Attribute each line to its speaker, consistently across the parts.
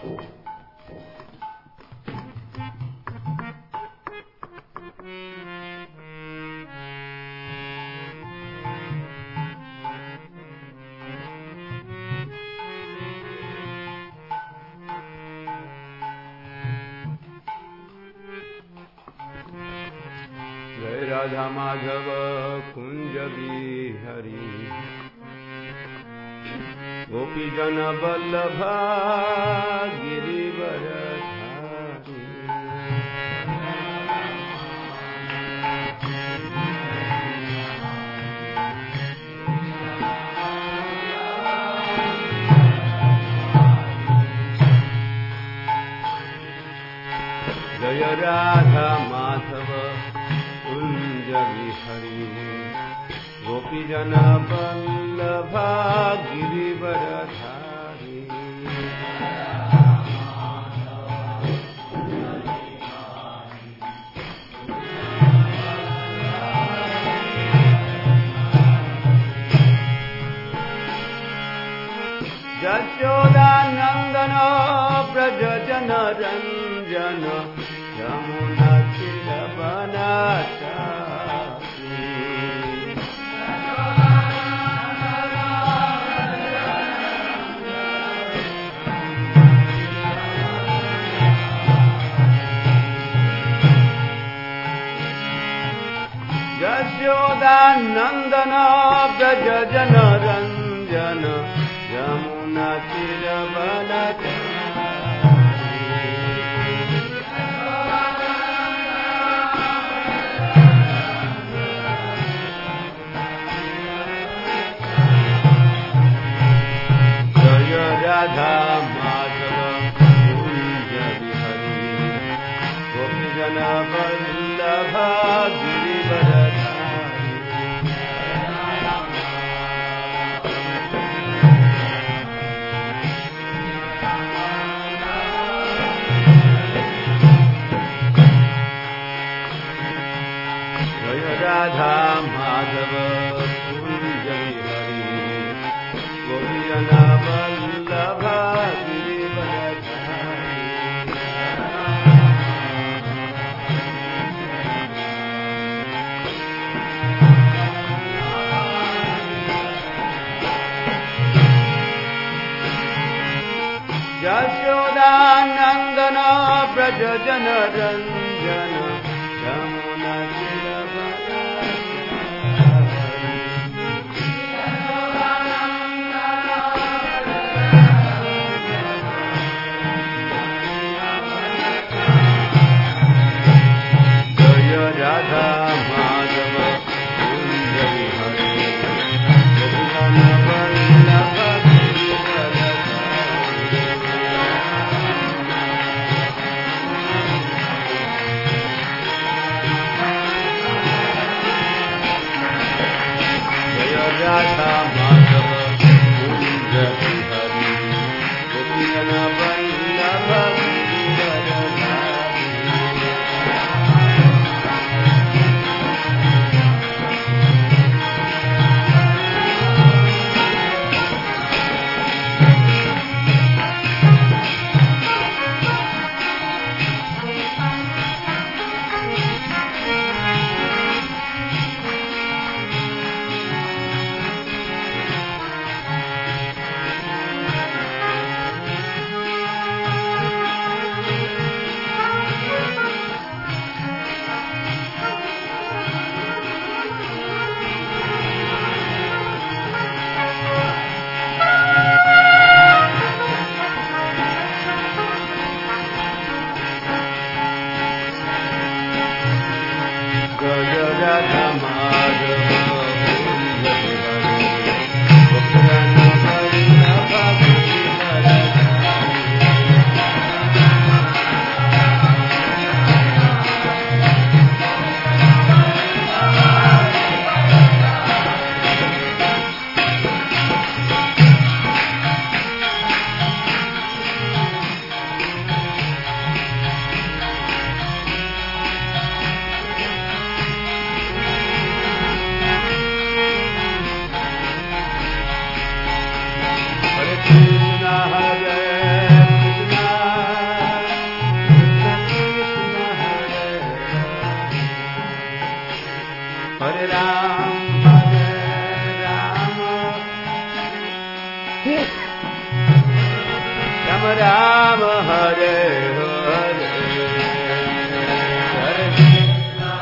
Speaker 1: राधा माधव कुंज बिहारी गोपी जन वल्लभा गिरिवर जय राधा माधव कुंज बिहारी गोपी जन वल्लभा गिरिवर धारी यशोदानंदन ब्रज जन रंजन यमुना यशोदानंदन ब्रज जन रंजन यमुना चिरवनचारी राधा माधव कुंज बिहारी गोपी जन वल्लभा गिरिवर धारी जय राधा माधव कुंज बिहारी गोपी जन वल्लभा गिरिवर धारी यशोदानंदन ब्रज जन रंजन यमुना राधा माधव कुंज बिहारी गोपी जन वल्लभा गिरिवर धारी Rama Rama Hare Hare Hare Krishna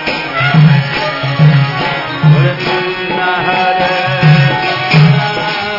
Speaker 1: Hare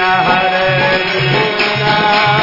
Speaker 1: Hare Krishna,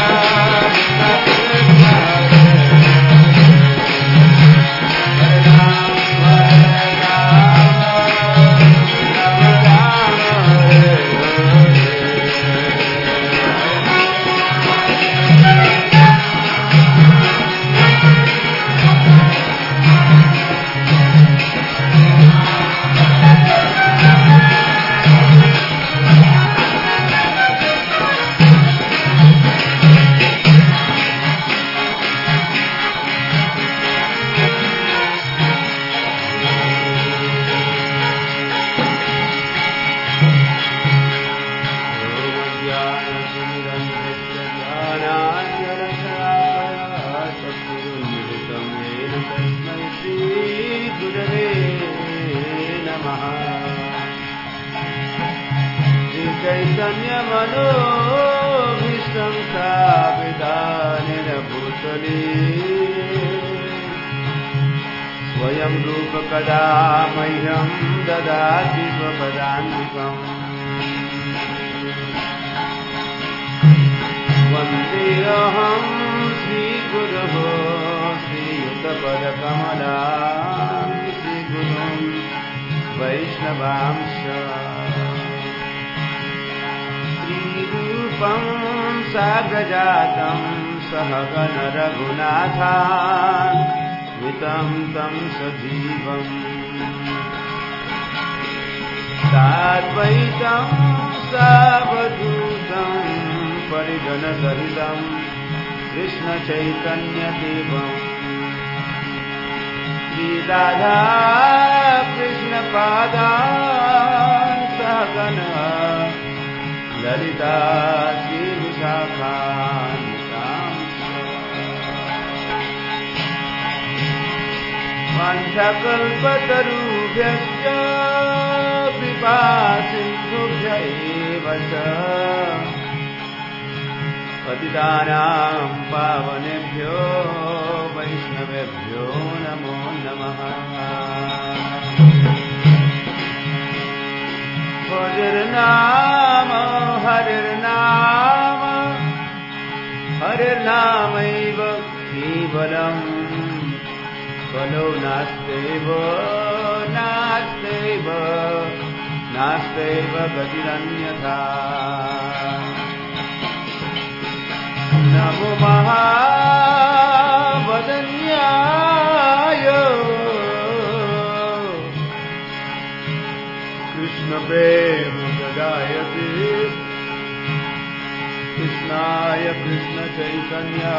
Speaker 1: Manobhishtam Savidanena Bhutale Swayam Rupa Kada Mahyam Dadati Swapadantikam Vandeham Sri Guruho Sri Yuttapada Kamalam Sri Gurum Vaishnavamsha Rupam Sagrajatam Sahagana Raghunathan Vitam Tam Sajivam Sadvaitam Savadutam Parijana Sahitam Krishna Chaitanya Devam Sri Radha Krishna Padan Sahagana Lalita Sri Vishakhantam Vanchakalpatarubhyascha Vipasindhubhya eva cha Patitanam pavanebhyo Vaishnavebhyo namo namaha Bhajanama Harir Namaiva Kevalam Kalo Nasteva Gatiranyatha Namo Mahavadanyaya Krishna Prema Gadayate Krishnaya Krishna Chaitanya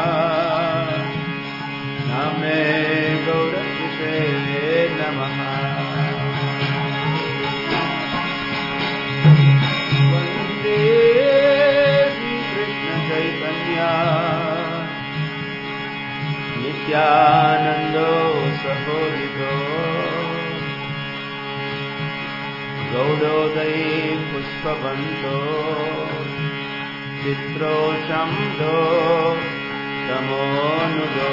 Speaker 1: Name Gaurapise Namaha Vande Sri Krishna Chaitanya Nityanando Sahodito Gaudodai Pushpavanto Chitro Shamdo Tamonudo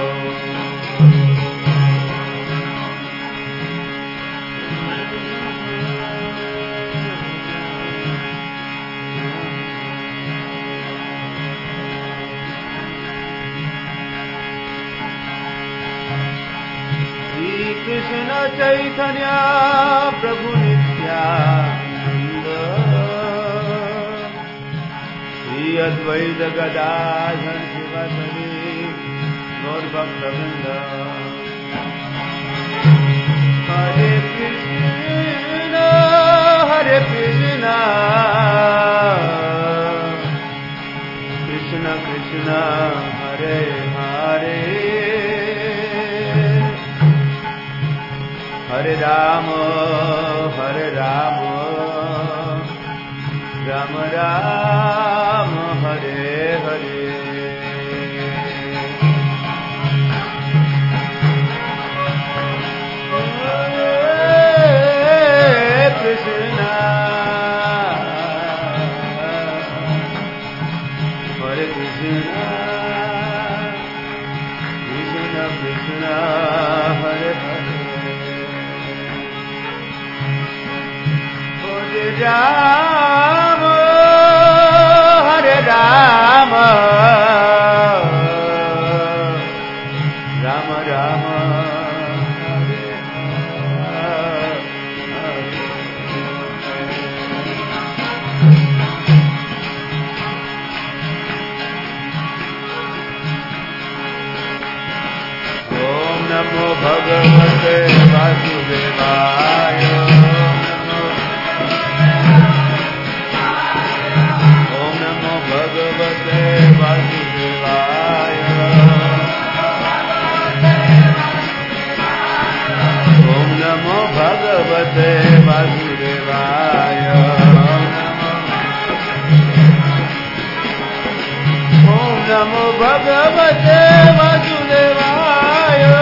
Speaker 1: Sri Krishna Chaitanya Prabhu Nityananda Sri Advaita Gadadhar Sivasari Gaur Bhakta-vrinda Hare Krishna Krishna Krishna Hare Hare Hare Rama Rama Rama Hare Hare Krishna Hare Krishna Krishna Krishna Hare Hare Hare Rama नमो भगवते वासुदेवाय ओम नमो भगवते वासुदेवाय ओम नमो भगवते वासुदेवाय ओम नमो भगवते वासुदेवाय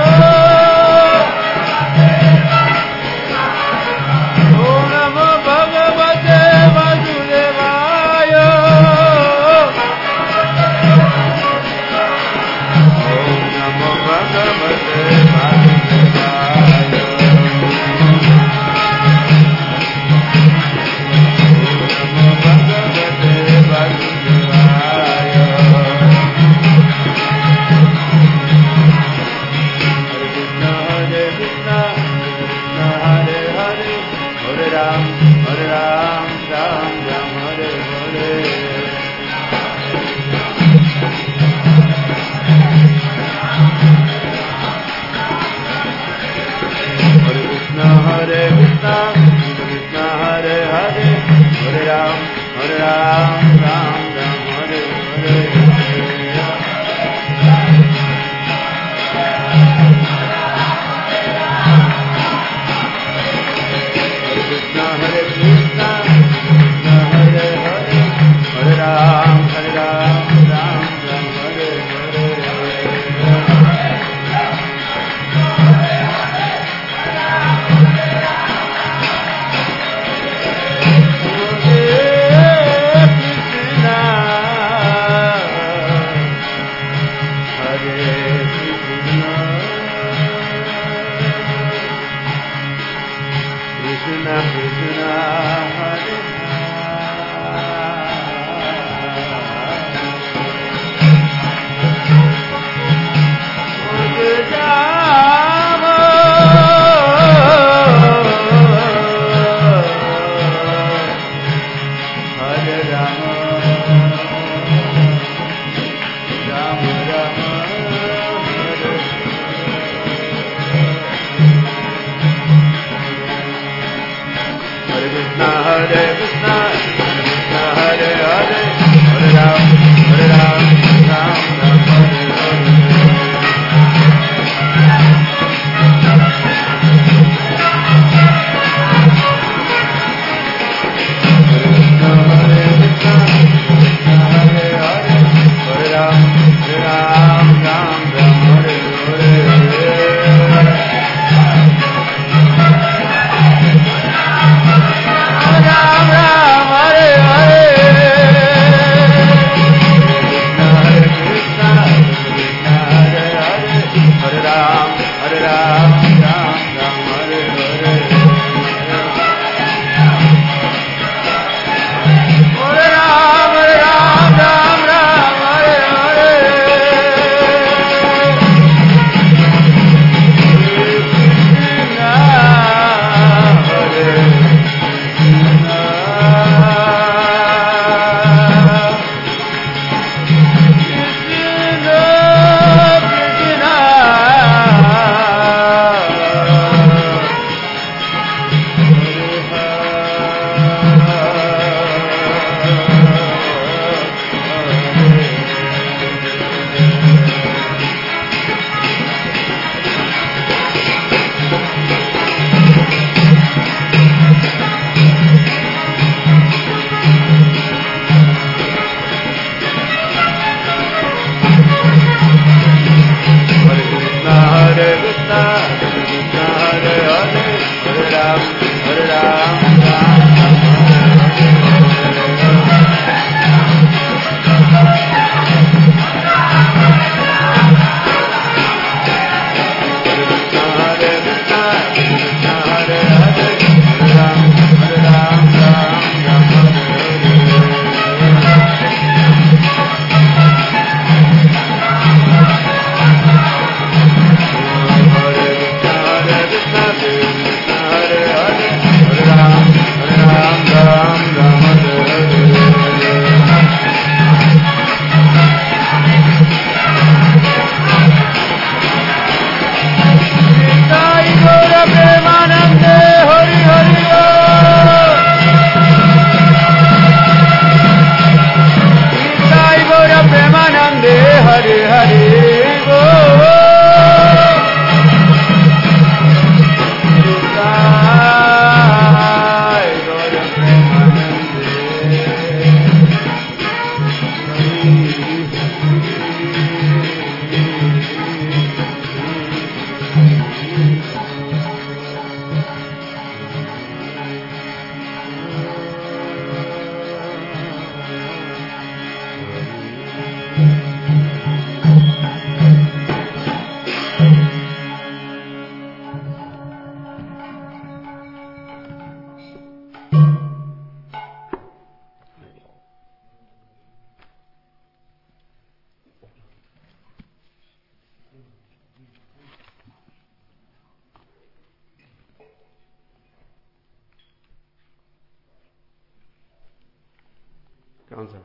Speaker 2: कौन सा?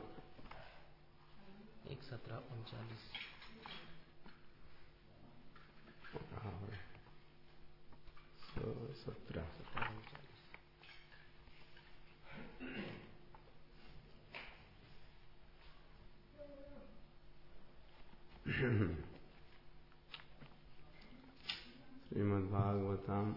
Speaker 3: 1:17:39
Speaker 2: 17 श्रीमद्भागवतम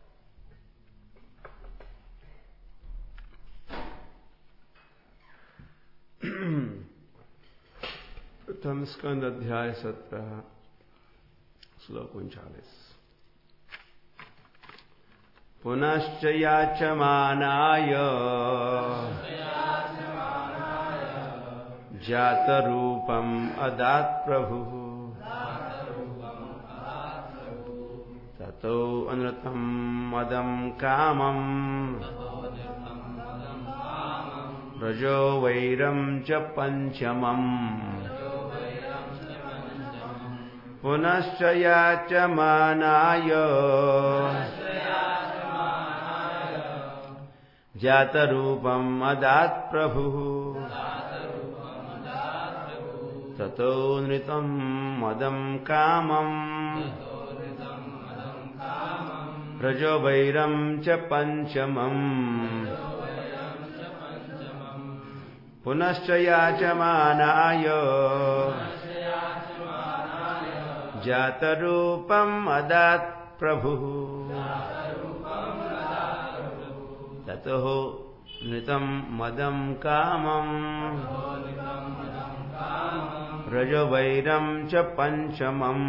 Speaker 2: प्रथम स्कंद अध्याय 17 श्लोक 39। पुनश्च याचमानाय जातरूपम् अदात् प्रभुः ततो अनृतं मदं कामम् रजो वैरं च पंचमम्। पुनश्च याचमानाय जातरूपम् अदात् प्रभुः ततो नृतं मदं कामम् रजो वैरं च पंचमम्। पुनश्च याचमानाय जातरूपम् अदात् प्रभुः ततो नृतं मदं कामम् रजो वैरं च पंचमम्।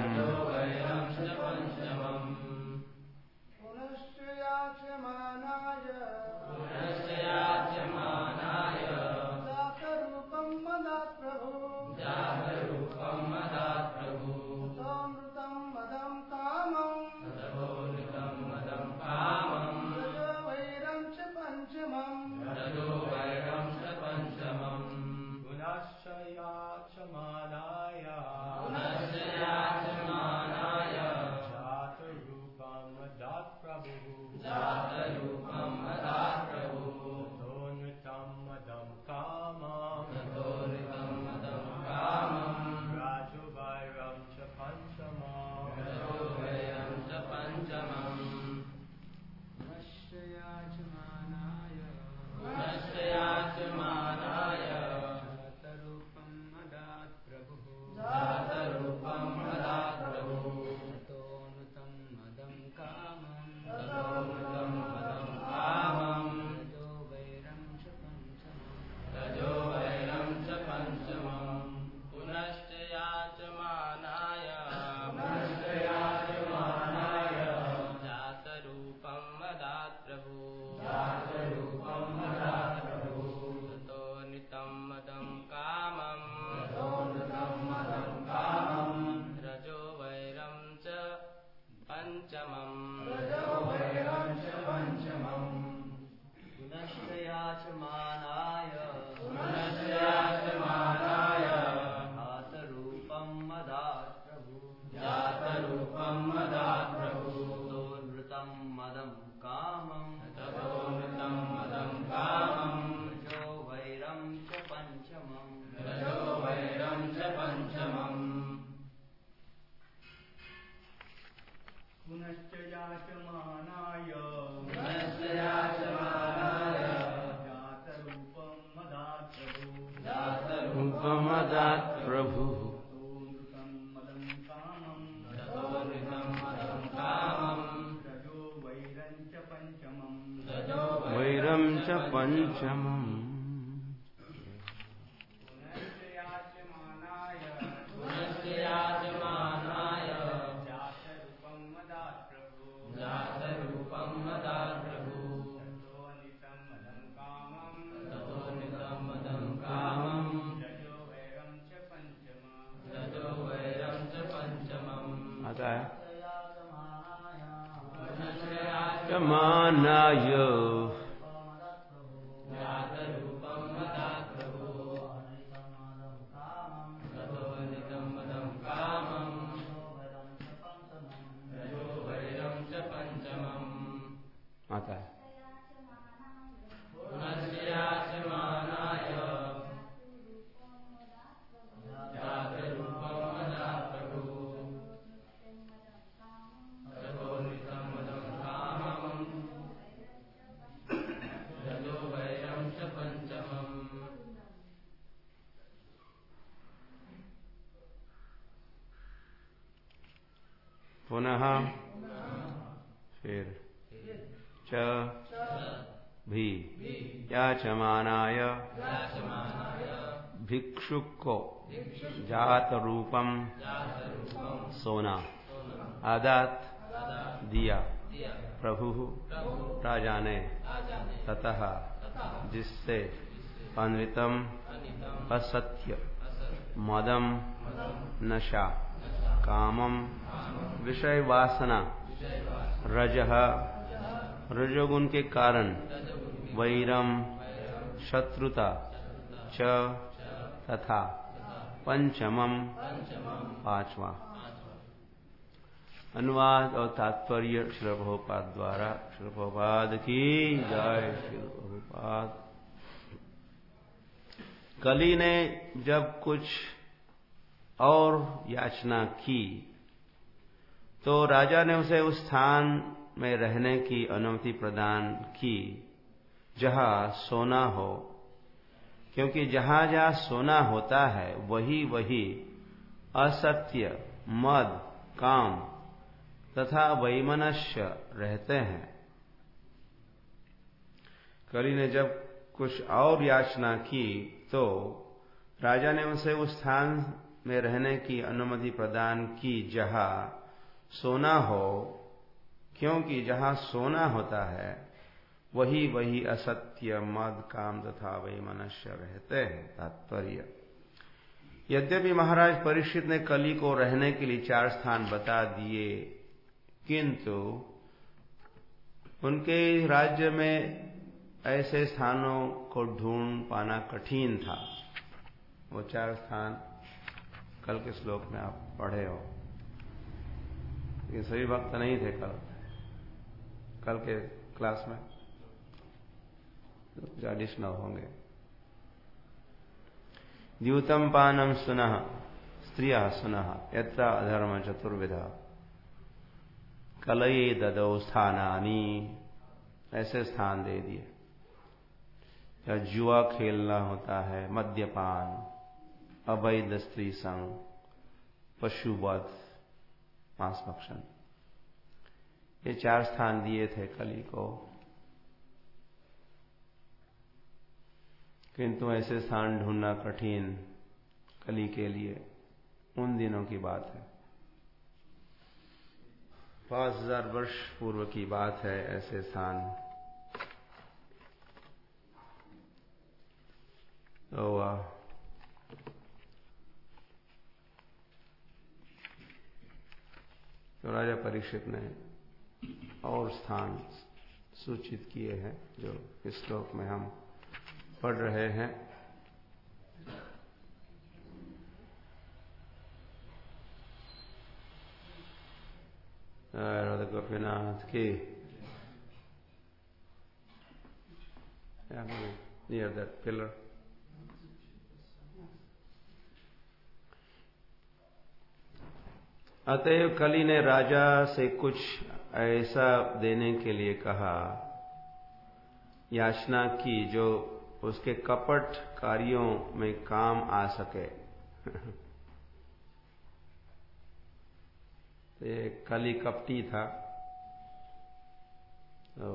Speaker 2: वैरं च पंचमम्। आता है मानाय आता है पुनः फिर च भी याचमानाय भिक्षुक को जात रूपम सोना आदात दिया प्रभु राजा ने ततः जिससे अन्वितम असत्य मदम नशा कामम विषय वासना रजः रजोगुण के कारण वैरम शत्रुता च तथा पंचमम पांचवा। अनुवाद और तात्पर्य श्रील प्रभुपाद द्वारा। श्रील प्रभुपाद की जय। श्रील प्रभुपाद। कली ने जब कुछ और याचना की तो राजा ने उसे उस स्थान में रहने की अनुमति प्रदान की जहां सोना हो, क्योंकि जहां जहां सोना होता है वही वही असत्य मद काम तथा वैमनस्य रहते हैं। कली ने जब कुछ और याचना की तो राजा ने उसे उस स्थान में रहने की अनुमति प्रदान की जहां सोना हो, क्योंकि जहां सोना होता है वही वही असत्य मद काम तथा वैमनस्य रहते हैं। तात्पर्य। यद्यपि महाराज परीक्षित ने कली को रहने के लिए 4 स्थान बता दिए, किंतु उनके राज्य में ऐसे स्थानों को ढूंढ पाना कठिन था। वो 4 स्थान कल के श्लोक में आप पढ़े हो। ये सभी भक्त नहीं थे कल के क्लास में, जो एडिशनल होंगे। द्यूतम पानम सुनः स्त्रियः सुनः यत्र अधर्म चतुर्विधा कलये ददौ स्थानानि। ऐसे स्थान दे दिए। या जुआ खेलना होता है, मद्यपान, अवैध स्त्री संग, पशुवध, मांस भक्षण, ये 4 स्थान दिए थे कली को। किंतु ऐसे स्थान ढूंढना कठिन कली के लिए उन दिनों की बात है। 5000 वर्ष पूर्व की बात है। ऐसे स्थान तो राजा परीक्षित ने और स्थान सूचित किए हैं जो इस श्लोक में हम पढ़ रहे हैं। राधा गोपीनाथ की near that pillar. अतएव कली ने राजा से कुछ ऐसा देने के लिए कहा, याचना की जो उसके कपट कार्यों में काम आ सके। तो ये कली कपटी था, तो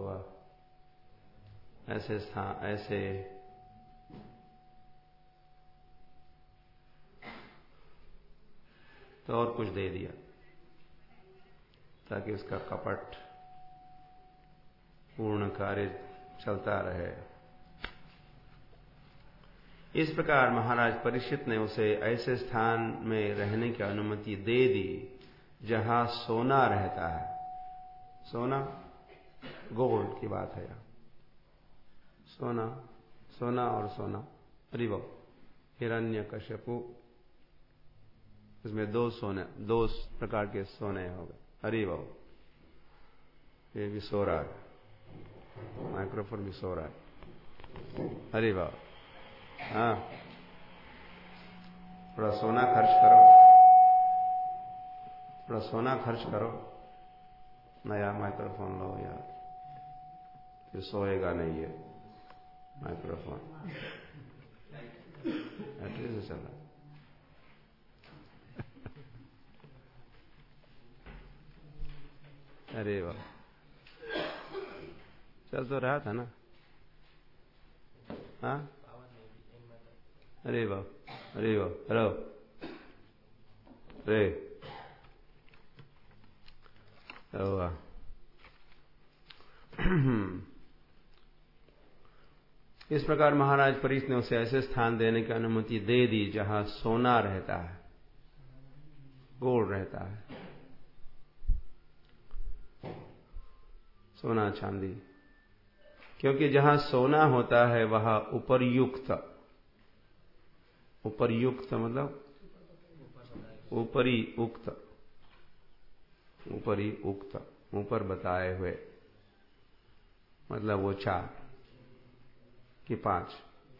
Speaker 2: ऐसे तो और कुछ दे दिया ताकि उसका कपट पूर्ण कार्य चलता रहे। इस प्रकार महाराज परीक्षित ने उसे ऐसे स्थान में रहने की अनुमति दे दी जहां सोना रहता है। सोना गोल्ड की बात है यहाँ। सोना और सोना रिवो हिरण्यकश्यपु, इसमें 2 प्रकार के सोने हो गए। हरि बाबू, ये भी सो रहा है, माइक्रोफोन भी सो रहा है। हरि बाबू, हाँ, थोड़ा सोना खर्च करो, नया माइक्रोफोन लो यार, फिर सोएगा नहीं ये माइक्रोफोन। बैटरी से चला। अरे वाह, चल तो रहा था ना। हाँ, अरे वाह, अरे वाह, हेलो रे, वाह। इस प्रकार महाराज परीक्षित ने उसे ऐसे स्थान देने की अनुमति दे दी जहां सोना रहता है, गोल्ड रहता है, सोना चांदी। क्योंकि जहां सोना होता है वहां उपर्युक्त, उपर्युक्त मतलब ऊपरी उक्त, ऊपरी उक्त, ऊपर बताए हुए, मतलब वो 4 कि 5,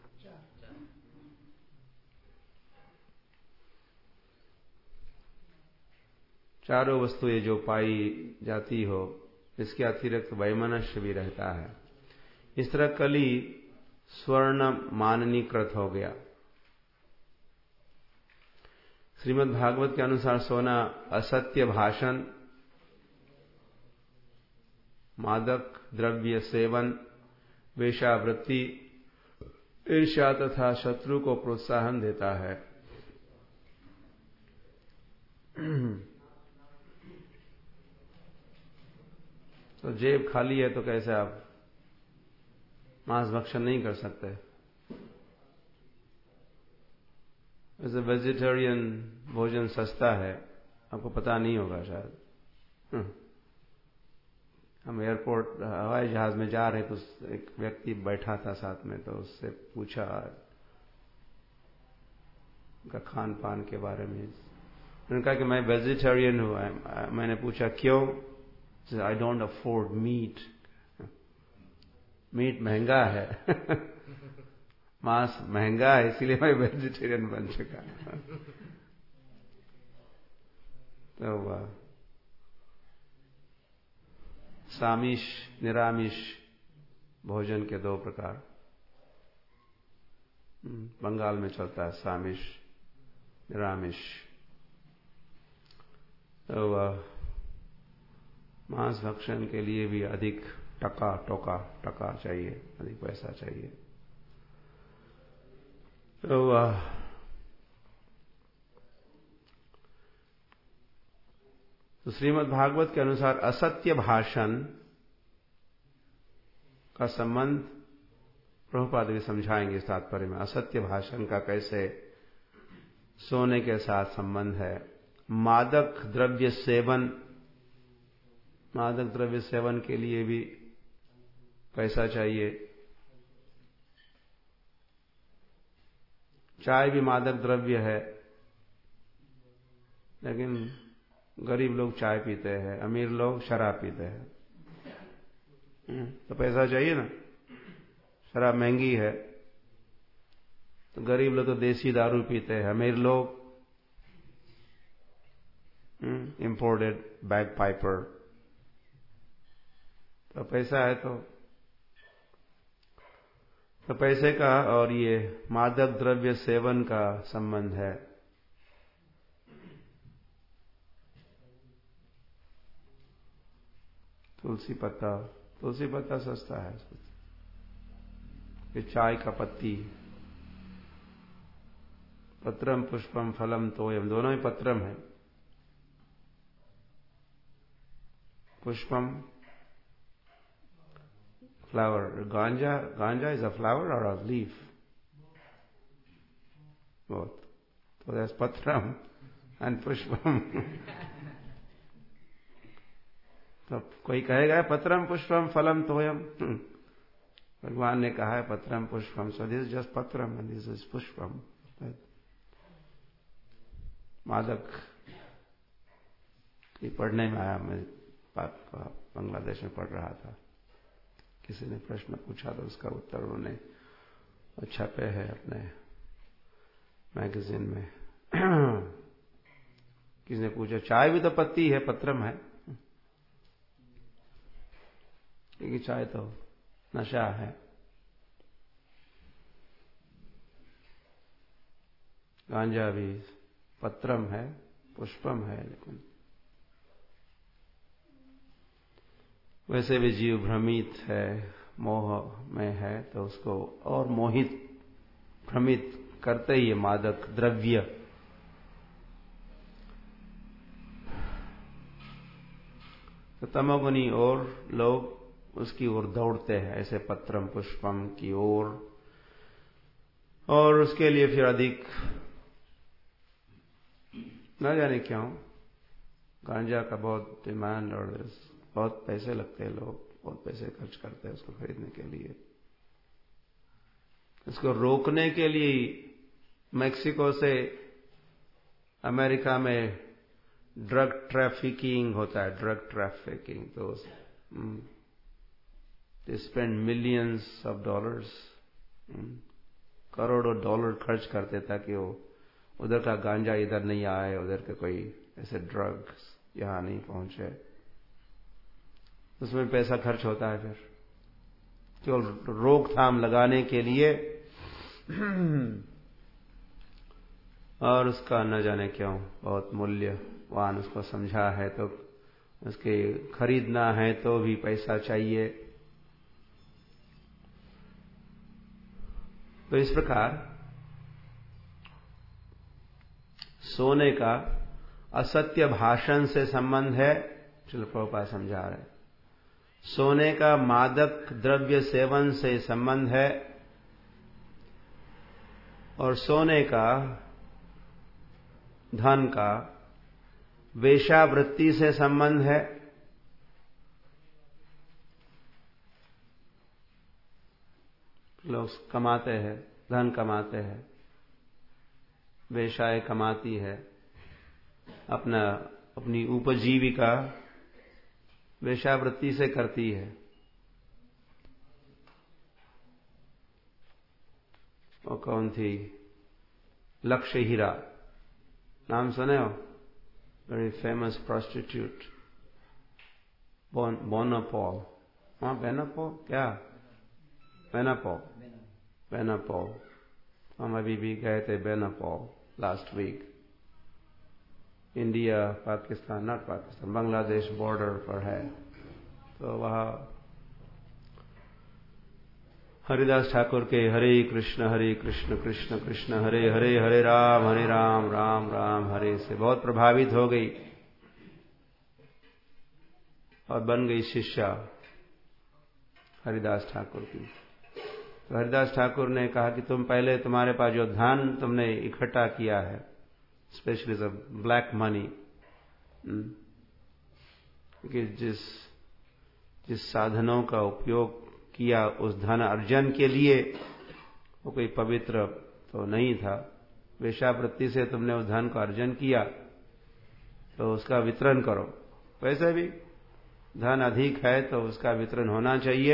Speaker 2: चारों वस्तुएं जो पाई जाती हो, इसके अतिरिक्त वैमनस्य भी रहता है। इस तरह कली स्वर्ण माननीकृत हो गया। श्रीमद् भागवत के अनुसार सोना असत्य भाषण, मादक द्रव्य सेवन, वेश्यावृत्ति, ईर्ष्या तथा शत्रु को प्रोत्साहन देता है। तो जेब खाली है तो कैसे आप मांस भक्षण नहीं कर सकते। वैसे वेजिटेरियन भोजन सस्ता है, आपको पता नहीं होगा शायद। हम एयरपोर्ट हवाई जहाज में जा रहे तो एक व्यक्ति बैठा था साथ में, तो उससे पूछा उनका खान पान के बारे में। उन्होंने कहा कि मैं वेजिटेरियन हूं। मैंने पूछा क्यों? I don't afford meat, meat महंगा है। मांस महंगा है, इसीलिए मैं वेजिटेरियन बन चुका। तो सामिश निरामिष भोजन के 2 प्रकार बंगाल में चलता है, सामिश निरामिष। तो मांस भक्षण के लिए भी अधिक टका चाहिए, अधिक पैसा चाहिए। तो श्रीमद् भागवत के अनुसार असत्य भाषण का संबंध प्रभुपाद भी समझाएंगे इस तात्पर्य में। असत्य भाषण का कैसे सोने के साथ संबंध है। मादक द्रव्य सेवन, मादक द्रव्य सेवन के लिए भी पैसा चाहिए। चाय भी मादक द्रव्य है, लेकिन गरीब लोग चाय पीते हैं, अमीर लोग शराब पीते हैं। तो पैसा चाहिए ना। शराब महंगी है तो गरीब लोग तो देसी दारू पीते हैं, अमीर लोग इंपोर्टेड बैग पाइपर। तो पैसा है तो पैसे का और ये मादक द्रव्य सेवन का संबंध है। तुलसी पत्ता सस्ता है। ये चाय का पत्ती, पत्रम पुष्पम फलम तोयम, दोनों ही पत्रम है। पुष्पम flower, ganja is a flower or a leaf? Both. So there's patram and pushpam. तो कोई कहेगा पत्रम पुष्पम फलम तोयम, भगवान ने कहा है पत्रम पुष्पम, so this is just patram and this is pushpam. मादक ये पढ़ने में आया, मैं बांग्लादेश में पढ़ रहा था। किसी ने प्रश्न पूछा तो उसका उत्तर उन्होंने छपे है अपने मैगजीन में। किसी ने पूछा चाय भी तो पत्ती है, पत्रम है, क्योंकि चाय तो नशा है। गांजा भी पत्रम है, पुष्पम है, लेकिन वैसे भी जीव भ्रमित है, मोह में है, तो उसको और मोहित भ्रमित करते ही मादक द्रव्य। तो तमोगुनी और लोग उसकी ओर दौड़ते हैं, ऐसे पत्रम पुष्पम की ओर, और उसके लिए फिर अधिक न जाने क्यों गांजा का बहुत डिमांड, और बहुत पैसे लगते हैं, लोग बहुत पैसे खर्च करते हैं उसको खरीदने के लिए। इसको रोकने के लिए मेक्सिको से अमेरिका में ड्रग ट्रैफिकिंग होता है, ड्रग ट्रैफिकिंग। तो they spend millions of dollars, करोड़ों डॉलर खर्च करते ताकि वो उधर का गांजा इधर नहीं आए, उधर के कोई ऐसे ड्रग्स यहां नहीं पहुंचे। उसमें पैसा खर्च होता है फिर केवल रोकथाम लगाने के लिए, और उसका न जाने क्यों बहुत मूल्यवान उसको समझा है, तो उसके खरीदना है तो भी पैसा चाहिए। तो इस प्रकार सोने का असत्य भाषण से संबंध है, श्रील प्रभुपाद समझा रहे। सोने का मादक द्रव्य सेवन से संबंध है, और सोने का धन का वेश्यावृत्ति से संबंध है। लोग कमाते हैं, धन कमाते हैं, वेश्याएं कमाती है, अपनी उपजीविका वेश्यावृत्ति से करती है। और कौन थी? लक्ष्य हीरा, नाम सुने हो? Very famous prostitute, Benapole. हाँ, बेनापॉल, क्या बेनापॉल। हम अभी भी गए थे Benapole last week. India Pakistan, not Pakistan, Bangladesh border पर है। तो वहाँ हरिदास ठाकुर के हरे कृष्ण कृष्ण कृष्ण हरे हरे, हरे राम राम राम हरे से बहुत प्रभावित हो गई और बन गई शिष्या हरिदास ठाकुर की। तो हरिदास ठाकुर ने कहा कि तुम पहले, तुम्हारे पास जो धन तुमने इकट्ठा किया है, स्पेशली ब्लैक मनी, कि जिस साधनों का उपयोग किया उस धन अर्जन के लिए, वो कोई पवित्र तो नहीं था। वेश्यावृत्ति से तुमने उस धन का अर्जन किया, तो उसका वितरण करो। वैसे भी धन अधिक है तो उसका वितरण होना चाहिए।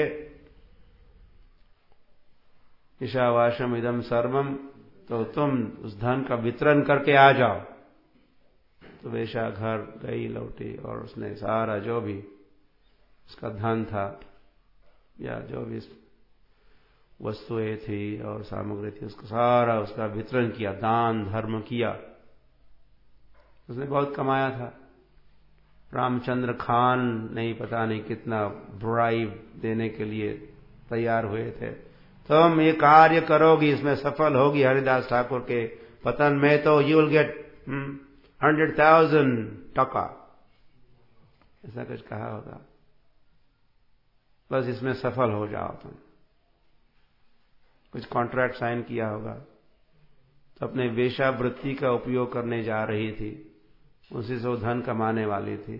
Speaker 2: ईशावासम इदम सर्वम, तो तुम उस धन का वितरण करके आ जाओ। तो वेश्या घर गई, लौटी, और उसने सारा जो भी उसका धन था या जो भी वस्तुएं थी और सामग्री थी, उसको सारा उसका वितरण किया, दान धर्म किया। उसने बहुत कमाया था। रामचंद्र खान नहीं, पता नहीं कितना ब्राइब देने के लिए तैयार हुए थे। तुम ये कार्य करोगी, इसमें सफल होगी हरिदास ठाकुर के पतन में, तो यू विल गेट 100,000 टका, ऐसा कुछ कहा होगा। बस इसमें सफल हो जाओ तुम। कुछ कॉन्ट्रैक्ट साइन किया होगा। तो अपने वेश्यावृत्ति का उपयोग करने जा रही थी, उसी से वो धन कमाने वाली थी।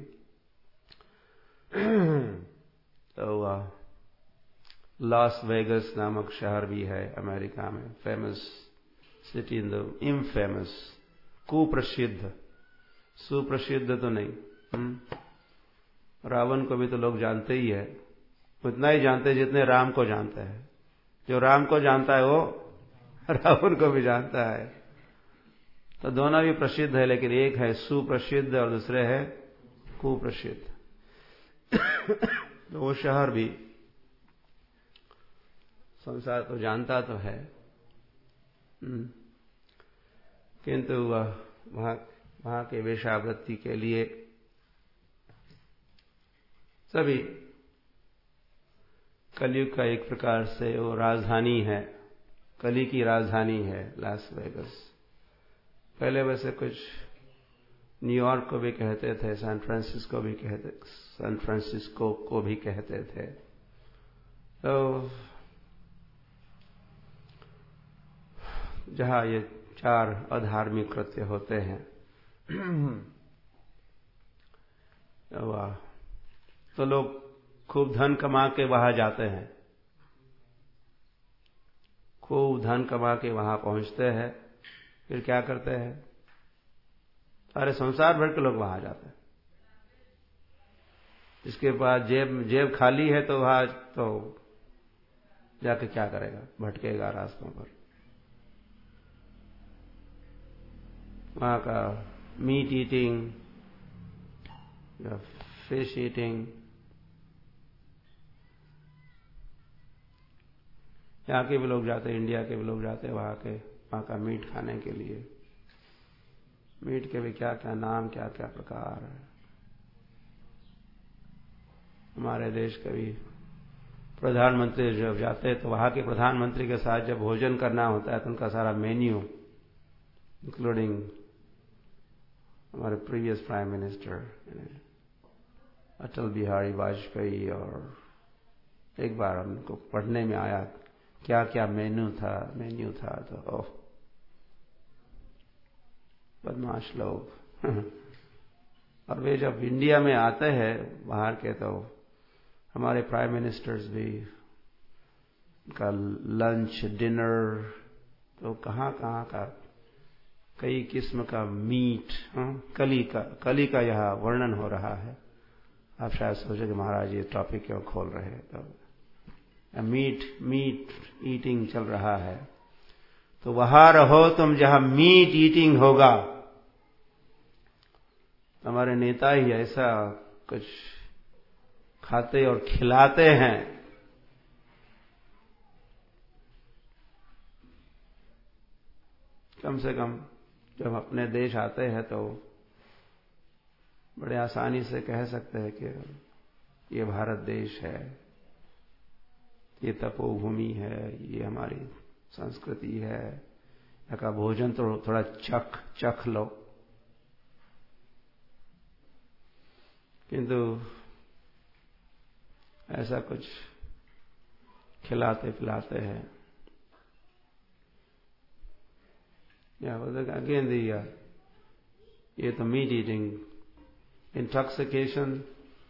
Speaker 2: तो लॉस वेगस नामक शहर भी है अमेरिका में, famous city in the infamous, कुप्रसिद्ध, सुप्रसिद्ध तो नहीं। रावण को भी तो लोग जानते ही है, उतना ही जानते जितने राम को जानते हैं। जो राम को जानता है वो रावण को भी जानता है। तो दोनों भी प्रसिद्ध है, लेकिन एक है सुप्रसिद्ध और दूसरे है कुप्रसिद्ध। तो वो शहर भी संसार तो जानता तो है, किंतु वहां के वेश्यावृत्ति के लिए सभी कलयुग का एक प्रकार से वो राजधानी है, कली की राजधानी है लास वेगस। पहले वैसे कुछ न्यूयॉर्क को भी कहते थे, सैन फ्रांसिस्को को भी कहते थे। तो जहां ये 4 अधार्मिक कृत्य होते हैं तो लोग खूब धन कमा के वहां जाते हैं, खूब धन कमा के वहां पहुंचते हैं, फिर क्या करते हैं, सारे संसार भर के लोग वहां जाते हैं। इसके बाद जेब खाली है तो वहां तो जाके क्या करेगा, भटकेगा रास्तों पर। वहां का मीट ईटिंग या फिश ईटिंग, यहाँ के भी लोग जाते हैं, इंडिया के भी लोग जाते हैं वहां का मीट खाने के लिए। मीट के भी क्या क्या नाम, क्या क्या प्रकार है। हमारे देश के भी प्रधानमंत्री जब जाते हैं तो वहां के प्रधानमंत्री के साथ जब भोजन करना होता है तो उनका सारा मेन्यू, इंक्लूडिंग हमारे previous prime minister Atal Bihari Vajpayee, और एक बार हमको पढ़ने में आया क्या क्या मेन्यू था तो बदमाश लोग और वे जब इंडिया में आते हैं बाहर के, तो हमारे प्राइम मिनिस्टर्स भी का लंच डिनर तो कहाँ का कई किस्म का मीट, कली का यह वर्णन हो रहा है। आप शायद सोचे कि महाराज ये टॉपिक क्यों खोल रहे हैं, तो मीट ईटिंग चल रहा है। तो वहां रहो तुम जहां मीट ईटिंग होगा। हमारे नेता ही ऐसा कुछ खाते और खिलाते हैं, कम से कम जब अपने देश आते हैं तो बड़े आसानी से कह सकते हैं कि ये भारत देश है, ये तपोभूमि है, ये हमारी संस्कृति है, यहाँ का भोजन तो थोड़ा चख लो। किंतु ऐसा कुछ खिलाते पिलाते हैं। या अगेन ये तो मीट ईटिंग, इंटॉक्सिकेशन।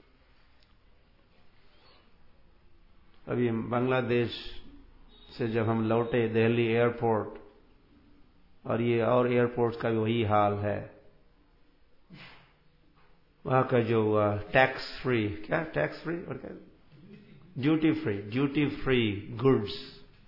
Speaker 2: अभी बांग्लादेश से जब हम लौटे दिल्ली एयरपोर्ट, और ये और एयरपोर्ट्स का भी वही हाल है, वहां का जो टैक्स फ्री और क्या ड्यूटी फ्री गुड्स,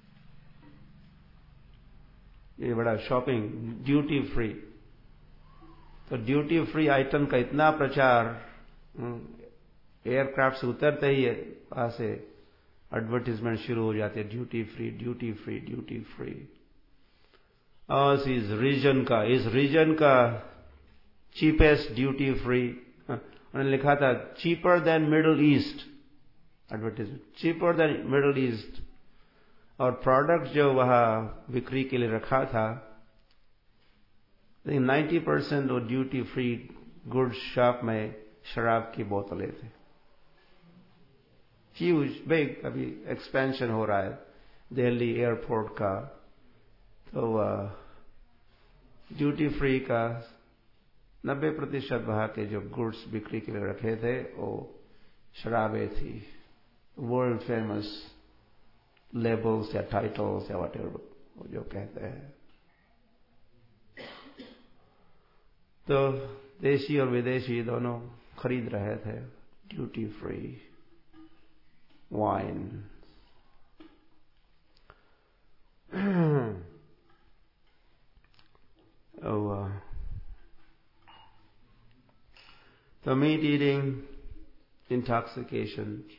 Speaker 2: ये बड़ा शॉपिंग ड्यूटी फ्री। तो ड्यूटी फ्री आइटम का इतना प्रचार, एयरक्राफ्ट से उतरते ही वहां से एडवर्टीजमेंट शुरू हो जाती है, ड्यूटी फ्री। और इस रीजन का चीपेस्ट ड्यूटी फ्री। उन्होंने लिखा था cheaper than middle east, advertisement cheaper than middle east. और प्रोडक्ट जो वहां बिक्री के लिए रखा था, 90% वो ड्यूटी फ्री गुड्स शॉप में शराब की बोतलें थे। ह्यूज बिग अभी एक्सपेंशन हो रहा है दिल्ली एयरपोर्ट का, तो ड्यूटी फ्री का 90% वहां के जो गुड्स बिक्री के लिए रखे थे वो शराबें थी, वर्ल्ड फेमस लेबल्स या टाइटल्स या व्हाटएवर जो कहते हैं। तो देशी और विदेशी दोनों खरीद रहे थे ड्यूटी फ्री वाइन। तो meat eating, intoxication,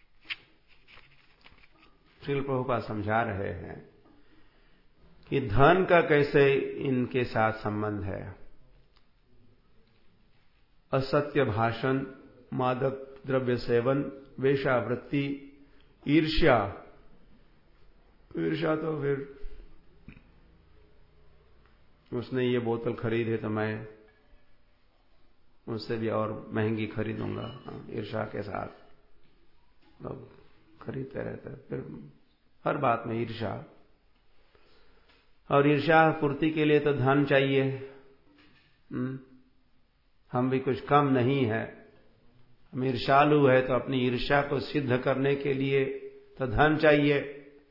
Speaker 2: Srila Prabhupada समझा रहे हैं कि धन का कैसे इनके साथ संबंध है। असत्य भाषण, मादक द्रव्य सेवन, वेश्यावृत्ति, ईर्ष्या, ईर्ष्या तो फिर उसने ये बोतल खरीदे तो मैं उससे भी और महंगी खरीदूंगा। ईर्ष्या के साथ लोग खरीदते रहते हैं, फिर हर बात में ईर्ष्या। और ईर्ष्या पूर्ति के लिए तो धन चाहिए। हम भी कुछ कम नहीं है, हम ईर्ष्यालु है तो अपनी ईर्ष्या को सिद्ध करने के लिए तो धन चाहिए।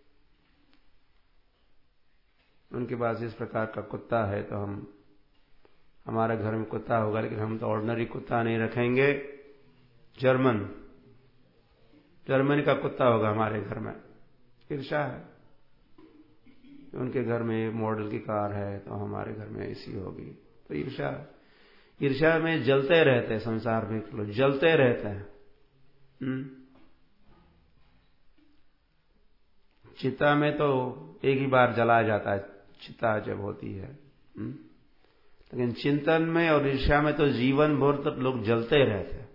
Speaker 2: उनके पास इस प्रकार का कुत्ता है तो हमारे घर में कुत्ता होगा, लेकिन हम तो ऑर्डिनरी कुत्ता नहीं रखेंगे, जर्मन का कुत्ता होगा हमारे घर में। ईर्ष्या है। उनके घर में मॉडल की कार है तो हमारे घर में ऐसी होगी, तो ईर्ष्या में जलते रहते हैं। संसार में लोग जलते रहते हैं। चिता में तो एक ही बार जलाया जाता है, चिता जब होती है। लेकिन चिंतन में और ईर्ष्या में तो जीवन भर तक लोग जलते रहते हैं।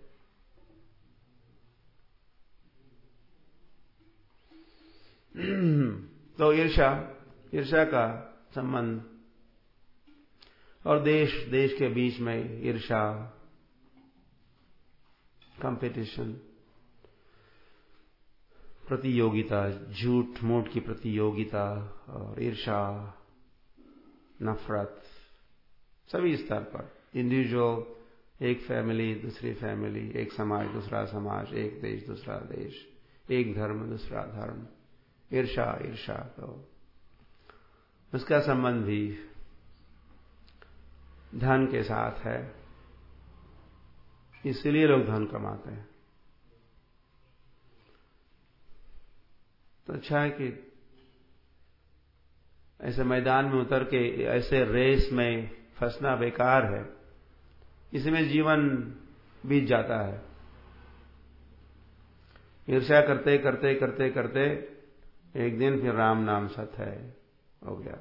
Speaker 2: तो ईर्ष्या का संबंध, और देश के बीच में ईर्ष्या, कंपटीशन, प्रतियोगिता, झूठ मूठ की प्रतियोगिता और ईर्ष्या, नफरत, सभी स्तर पर। इंडिविजुअल, एक फैमिली दूसरी फैमिली, एक समाज दूसरा समाज, एक देश दूसरा देश, एक धर्म दूसरा धर्म, ईर्ष्या। तो उसका संबंध भी धन के साथ है, इसलिए लोग धन कमाते हैं। तो अच्छा है कि ऐसे मैदान में उतर के ऐसे रेस में फंसना बेकार है, इसमें जीवन बीत जाता है। ईर्ष्या करते करते करते करते एक दिन फिर राम नाम सत है हो गया,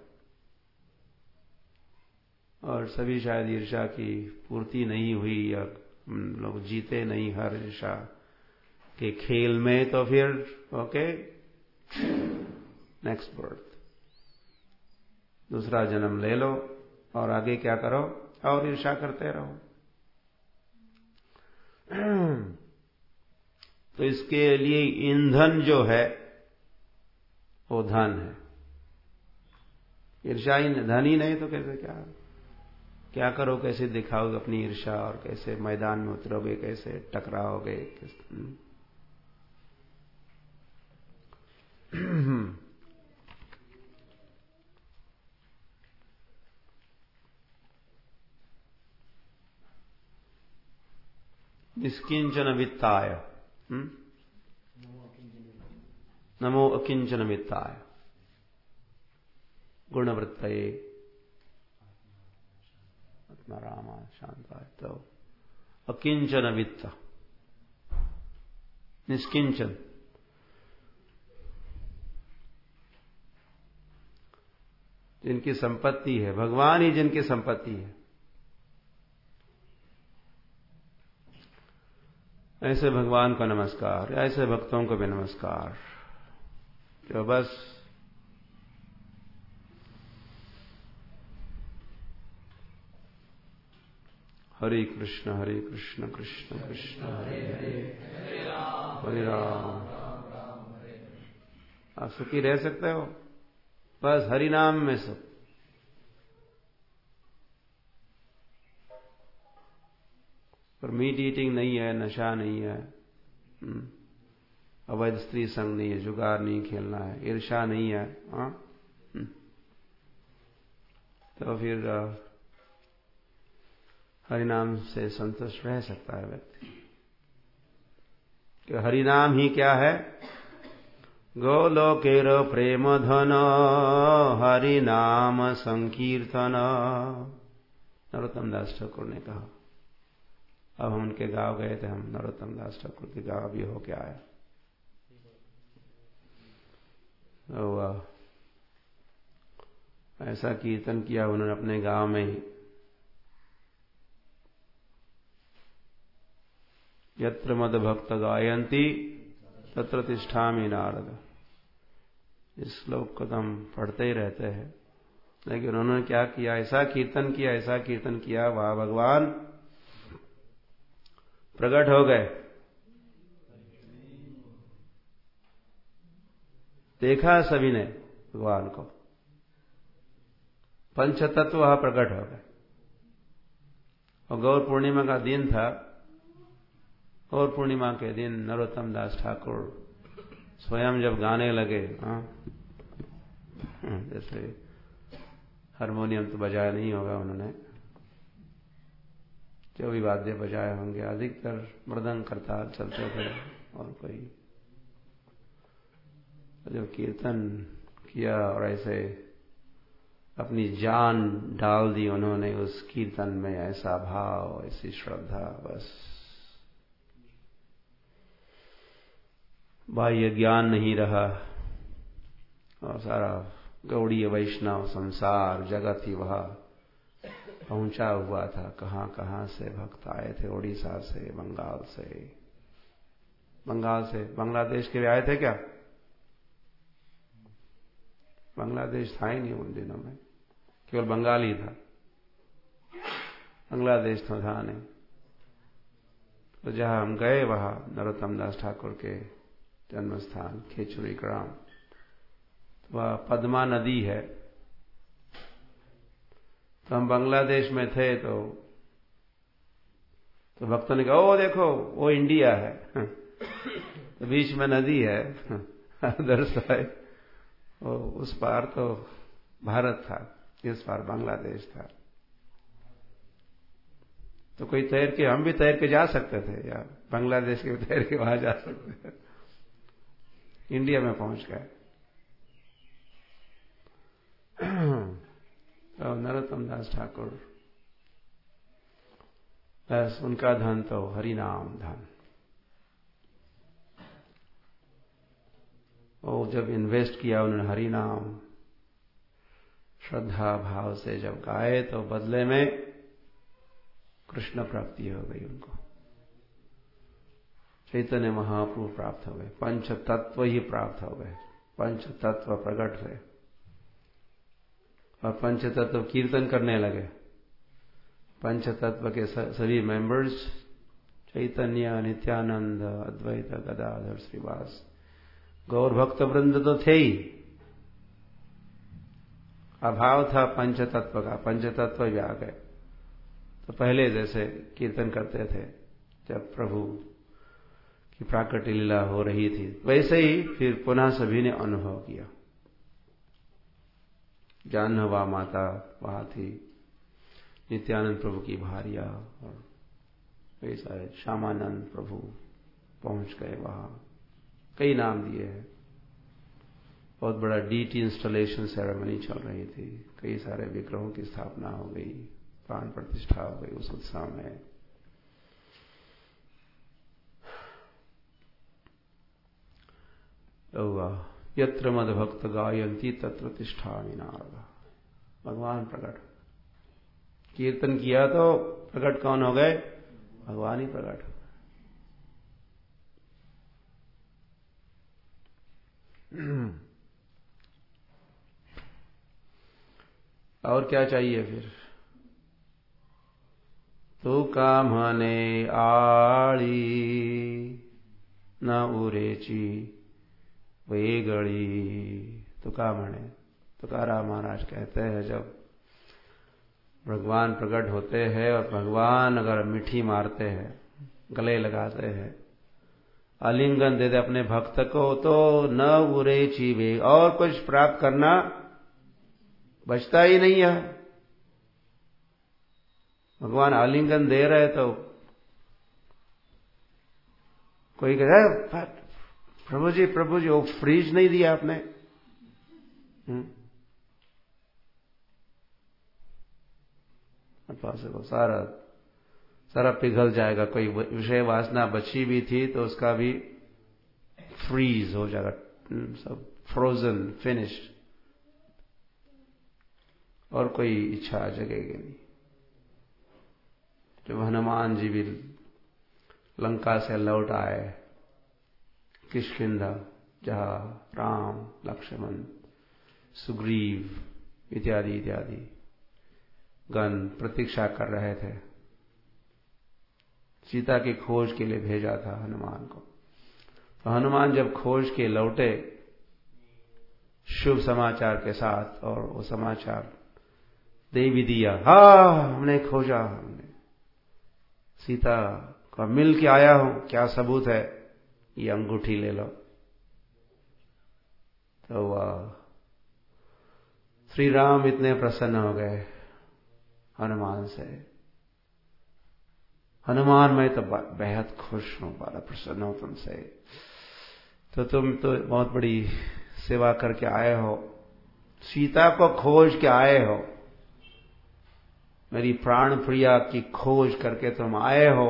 Speaker 2: और सभी शायद ईर्ष्या की पूर्ति नहीं हुई या लोग जीते नहीं हर ईर्ष्या के खेल में, तो फिर ओके, नेक्स्ट बर्थ, दूसरा जन्म ले लो और आगे क्या करो, और ईर्ष्या करते रहो। तो इसके लिए ईंधन जो है वो धन है। ईर्ष्या ही धन ही नहीं तो कैसे क्या करो, कैसे दिखाओगे अपनी ईर्ष्या, और कैसे मैदान में उतरोगे, कैसे टकराओगे। निष्किंचन वित्ताय, नमो अकिंचन वित्ताय, गुणवृत्तये आत्मा रामा शांताय। तो अकिंचन वित्त, निष्किंचन, जिनकी संपत्ति है, भगवान ही जिनकी संपत्ति है, ऐसे भगवान को नमस्कार, ऐसे भक्तों को भी नमस्कार, जो बस हरे कृष्ण कृष्ण कृष्ण हरे हरे, हरे राम। आप सुखी रह सकते हो बस हरि नाम में सुख। पर मीट ईटिंग नहीं है, नशा नहीं है, अवैध स्त्री संग नहीं है, जुगार नहीं खेलना है, ईर्ष्या नहीं है, तो फिर हरिनाम से संतुष्ट रह सकता है व्यक्ति। कि हरिनाम ही क्या है, गोलोकेर प्रेम धन हरिनाम संकीर्तन। नरोत्तम दास ठाकुर ने कहा। अब हम उनके गांव गए थे, हम नरोत्तम दास ठाकुर के गांव भी होके आए। तो ऐसा कीर्तन किया उन्होंने अपने गांव में ही। यत्र मद भक्त गायंती तत्र तिष्ठामि नारद। इस श्लोक को तो हम पढ़ते ही रहते हैं, लेकिन उन्होंने क्या किया, ऐसा कीर्तन किया, ऐसा कीर्तन किया, वहां भगवान प्रकट हो गए। देखा सभी ने भगवान को, पंच तत्व वहां प्रकट हो गए। और गौर पूर्णिमा का दिन था। गौर पूर्णिमा के दिन नरोत्तम दास ठाकुर स्वयं जब गाने लगे, जैसे हारमोनियम तो बजाया नहीं होगा उन्होंने, जो भी वाद्य बजाए होंगे, अधिकतर मृदंग करताल चलते थे। और कोई जो कीर्तन किया और ऐसे अपनी जान डाल दी उन्होंने उस कीर्तन में, ऐसा भाव, ऐसी श्रद्धा, बस बाह्य ज्ञान नहीं रहा। और सारा गौड़ीय वैष्णव संसार जगत ही वहां पहुंचा हुआ था। कहां कहां से भक्त आए थे, उड़ीसा से, बंगाल से, बांग्लादेश के भी आए थे क्या? बांग्लादेश था ही नहीं उन दिनों में, केवल बंगाल ही था, बांग्लादेश तो था नहीं। तो जहां हम गए वहां नरोत्तम दास ठाकुर के जन्म स्थान खेचुरी ग्राम, वह पद्मा नदी है। तो हम बांग्लादेश में थे तो भक्तों ने कहा, ओ देखो वो इंडिया है। तो बीच में नदी है, उधर साइड उस पार तो भारत था, इस पार बांग्लादेश था। तो कोई तैर के, हम भी तैर के जा सकते थे, या बांग्लादेश के तैर के वहां जा सकते थे। इंडिया में पहुंच गए। तो नरोत्तम दास ठाकुर, बस उनका धन तो हरिनाम धन। वो जब इन्वेस्ट किया उन्होंने हरिनाम, श्रद्धा भाव से जब गाए, तो बदले में कृष्ण प्राप्ति हो गई उनको। चैतन्य महाप्रभु प्राप्त हो गए, पंच तत्व ही प्राप्त हो गए, पंच तत्व प्रकट हुए। और पंच तत्व कीर्तन करने लगे। पंच तत्व के सभी मेंबर्स, चैतन्य, नित्यानंद, अद्वैत, गदाधर, श्रीवास, गौर भक्त वृंद तो थे ही। अभाव था पंच तत्व का, पंच तत्व भी आ गए। तो पहले जैसे कीर्तन करते थे जब प्रभु की प्राकट्य लीला हो रही थी, वैसे ही फिर पुनः सभी ने अनुभव किया। जानवा माता वहां थी, नित्यानंद प्रभु की भार्या, और कई सारे श्यामानंद प्रभु पहुंच गए वहां। कई नाम दिए हैं। बहुत बड़ा डीटी इंस्टॉलेशन सेरेमनी चल रही थी, कई सारे विग्रहों की स्थापना हो गई, प्राण प्रतिष्ठा हो गई उस उत्सव में। यत्र मद भक्त गायंती तत्र तिष्ठामि नारद। भगवान प्रकट, कीर्तन किया तो प्रकट कौन हो गए? भगवान ही प्रकट हो गए। और क्या चाहिए फिर? तो कामने आड़ी न उरेची वेगड़ी। तुकामणे, तुकाराम महाराज कहते हैं, जब भगवान प्रकट होते हैं और भगवान अगर मिठी मारते हैं, गले लगाते हैं, आलिंगन दे दे अपने भक्त को, तो न उरेची वेग, और कुछ प्राप्त करना बचता ही नहीं है। भगवान आलिंगन दे रहे तो कोई कहता है, प्रभु जी वो फ्रीज नहीं दिया आपने। पॉसिबल, सारा पिघल जाएगा। कोई विषय वासना बची भी थी तो उसका भी फ्रीज हो जाएगा, सब फ्रोजन, फिनिश्ड, और कोई इच्छा जगेगी नहीं। जब हनुमान जी भी लंका से लौट आए, किष्किंधा, जहां राम, लक्ष्मण, सुग्रीव इत्यादि इत्यादि गण प्रतीक्षा कर रहे थे। सीता की खोज के लिए भेजा था हनुमान को। तो हनुमान जब खोज के लौटे शुभ समाचार के साथ, और वो समाचार दे भी दिया, हमने खोजा, हमने सीता को मिल के आया हूं, क्या सबूत है, ये अंगूठी ले लो। तो श्री राम इतने प्रसन्न हो गए हनुमान से। हनुमान, मैं तो बेहद खुश हूं, बड़ा प्रसन्न हूं तुमसे। तो तुम तो बहुत बड़ी सेवा करके आए हो, सीता को खोज के आए हो, मेरी प्राण प्रिया की खोज करके तुम आए हो।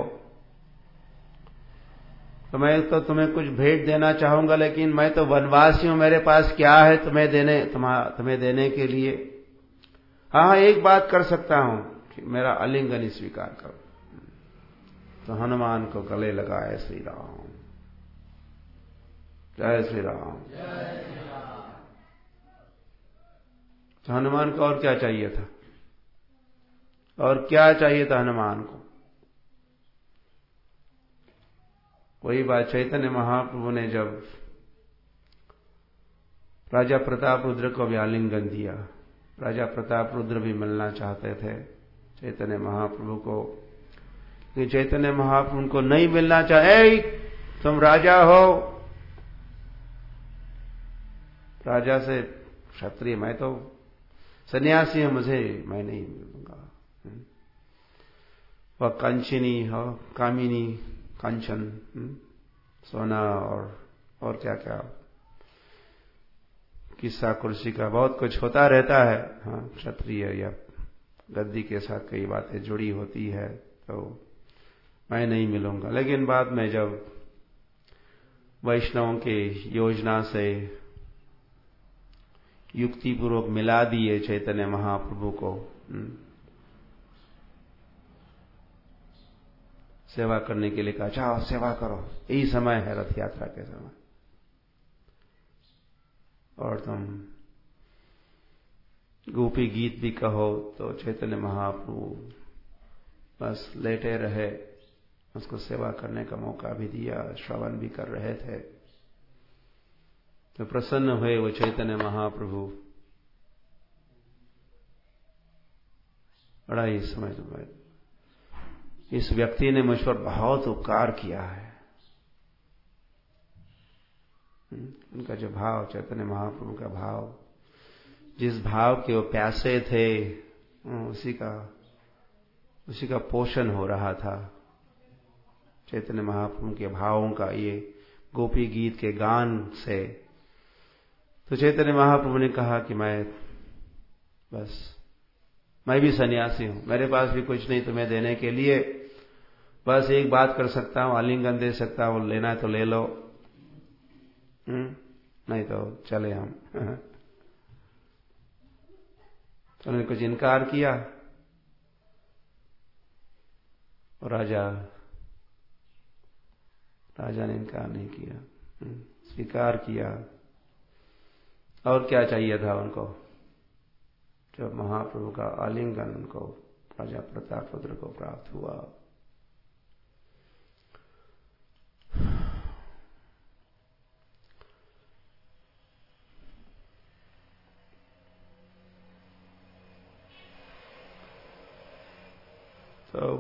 Speaker 2: तो मैं तो तुम्हें कुछ भेंट देना चाहूंगा, लेकिन मैं तो वनवासी हूं, मेरे पास क्या है तुम्हें देने के लिए। हाँ, एक बात कर सकता हूं कि मेरा आलिंगन स्वीकार करो। तो हनुमान को गले लगाए श्री राम। जय श्री राम। तो हनुमान को और क्या चाहिए था, और क्या चाहिए था हनुमान को? वही बात चैतन्य महाप्रभु ने जब राजा प्रताप रुद्र को भी आलिंगन दिया, राजा प्रताप रुद्र भी मिलना चाहते थे चैतन्य महाप्रभु को, कि चैतन्य महाप्रभु को नहीं मिलना चाहे। तुम राजा हो, राजा से क्षत्रिय, मैं तो सन्यासी हूं, मैं नहीं मिलूंगा। वह कंचनी हो, कामिनी, कंचन, सोना और क्या क्या किस्सा कुर्सी का बहुत कुछ होता रहता है। हाँ, क्षत्रिय या गद्दी के साथ कई बातें जुड़ी होती है, तो मैं नहीं मिलूंगा। लेकिन बाद में जब वैष्णवों के योजना से युक्तिपूर्वक मिला दिए चैतन्य महाप्रभु को, सेवा करने के लिए कहा, जाओ सेवा करो, यही समय है रथ यात्रा के समय, और तुम गोपी गीत भी कहो। तो चैतन्य महाप्रभु बस लेटे रहे, उसको सेवा करने का मौका भी दिया, श्रवण भी कर रहे थे। तो प्रसन्न हुए वो चैतन्य महाप्रभु। बड़ा ही समझ में, इस व्यक्ति ने मुझ पर बहुत उपकार किया है। उनका जो भाव, चैतन्य महाप्रभु का भाव, जिस भाव के वो प्यासे थे, उसी का पोषण हो रहा था चैतन्य महाप्रभु के भावों का, ये गोपी गीत के गान से। तो चैतन्य महाप्रभु ने कहा कि मैं भी सन्यासी हूं, मेरे पास भी कुछ नहीं तुम्हें देने के लिए, बस एक बात कर सकता हूं, आलिंगन दे सकता हूं, लेना है तो ले लो, नहीं तो चले हम। तो उन्होंने कुछ इनकार किया, और राजा ने इनकार नहीं किया, स्वीकार किया। और क्या चाहिए था उनको? जब महाप्रभु का आलिंगन उनको राजा प्रताप रुद्र को प्राप्त हुआ। तो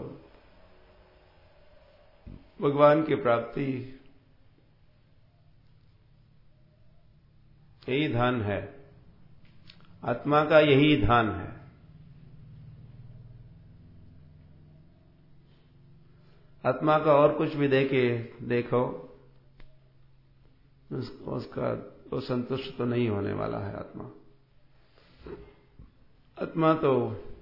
Speaker 2: भगवान की प्राप्ति यही धन है, आत्मा का यही धन है। आत्मा का और कुछ भी देखो, उसका वो संतुष्ट तो नहीं होने वाला है। आत्मा तो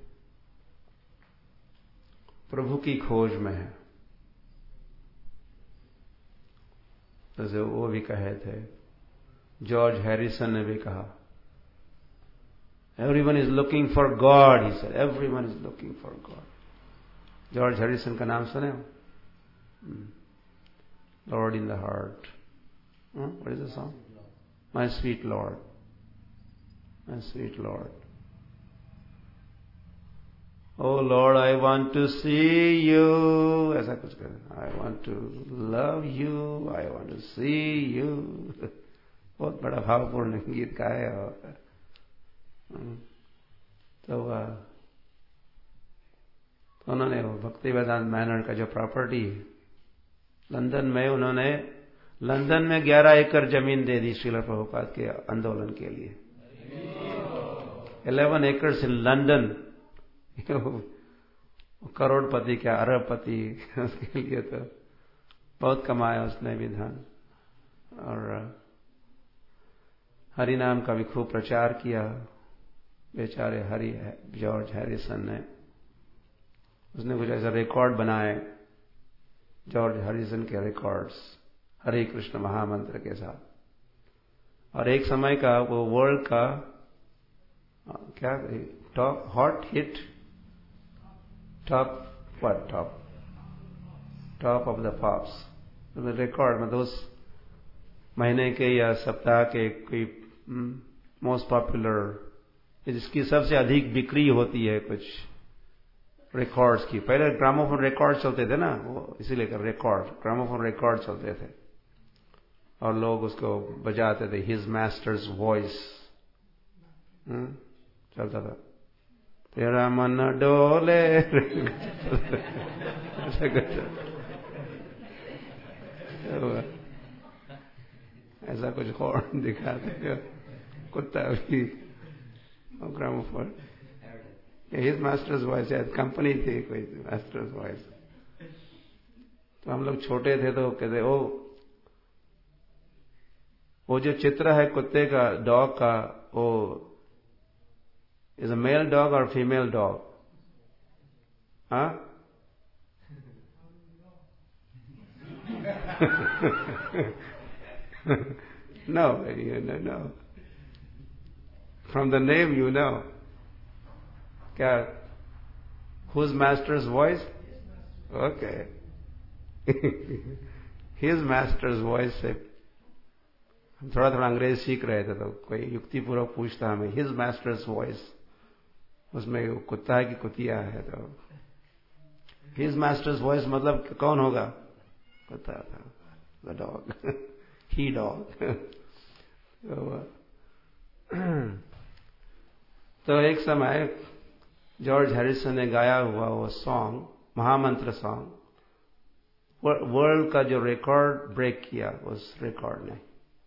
Speaker 2: प्रभु की खोज में है। जैसे वो भी कहे थे, जॉर्ज हैरिसन ने भी कहा, everyone is looking for God, he said, everyone is looking for God. George Harrison का नाम सुने हो? Lord in the heart. What is the song? My sweet Lord. My sweet Lord. Oh Lord, I want to see you. ऐसा कुछ कर. I want to love you. I want to see you. बहुत बड़ा भावपूर्ण गीत का है. तो उन्होंने वो भक्ति वेदांत मैनर का जो प्रॉपर्टी लंदन में, उन्होंने लंदन में 11 एकड़ जमीन दे दी श्रील प्रभुपाद के आंदोलन के लिए. 11 एकड़ इन लंदन. करोड़पति क्या, अरबपति. उसके लिए तो बहुत कमाया उसने भी धन. और हरि नाम का भी खूब प्रचार किया. बेचारे जॉर्ज हैरिसन ने, उसने कुछ ऐसा रिकॉर्ड बनाए, जॉर्ज हैरिसन के रिकॉर्ड्स, हरे कृष्ण महामंत्र के साथ. और एक समय का वो वर्ल्ड का क्या top hot hit, top of the pops record में उस महीने के या सप्ताह के कोई मोस्ट पॉपुलर, जिसकी सबसे अधिक बिक्री होती है कुछ रिकॉर्ड्स की. पहले ग्रामोफोन रिकॉर्ड चलते थे ना, वो इसीलिए ग्रामोफोन रिकॉर्ड चलते थे और लोग उसको बजाते थे. हिज मास्टर्स वॉइस चलता था. तेरा मन डोले ऐसा कुछ हॉर्न दिखाते. कुत्ता भी gramophone. His master's voice, company थी कोई मास्टर्स वॉइस. तो हम लोग छोटे थे तो कहते वो जो चित्र है कुत्ते का, डॉग का, वो इज अ मेल डॉग और फीमेल डॉग? हाँ. No. From the name you know. क्या? Whose master's voice? Okay. His master's voice से हम थोड़ा अंग्रेज सीख रहे थे, तो कोई युक्ति पूर्वक पूछता हमें his master's voice, उसमें कुत्ता है कि कुतिया है. तो his master's voice मतलब कौन होगा? कुत्ता था, the dog. He dog. तो एक समय जॉर्ज हैरिसन ने गाया हुआ वो सॉन्ग, महामंत्र सॉन्ग, वर्ल्ड का जो रिकॉर्ड ब्रेक किया उस रिकॉर्ड ने.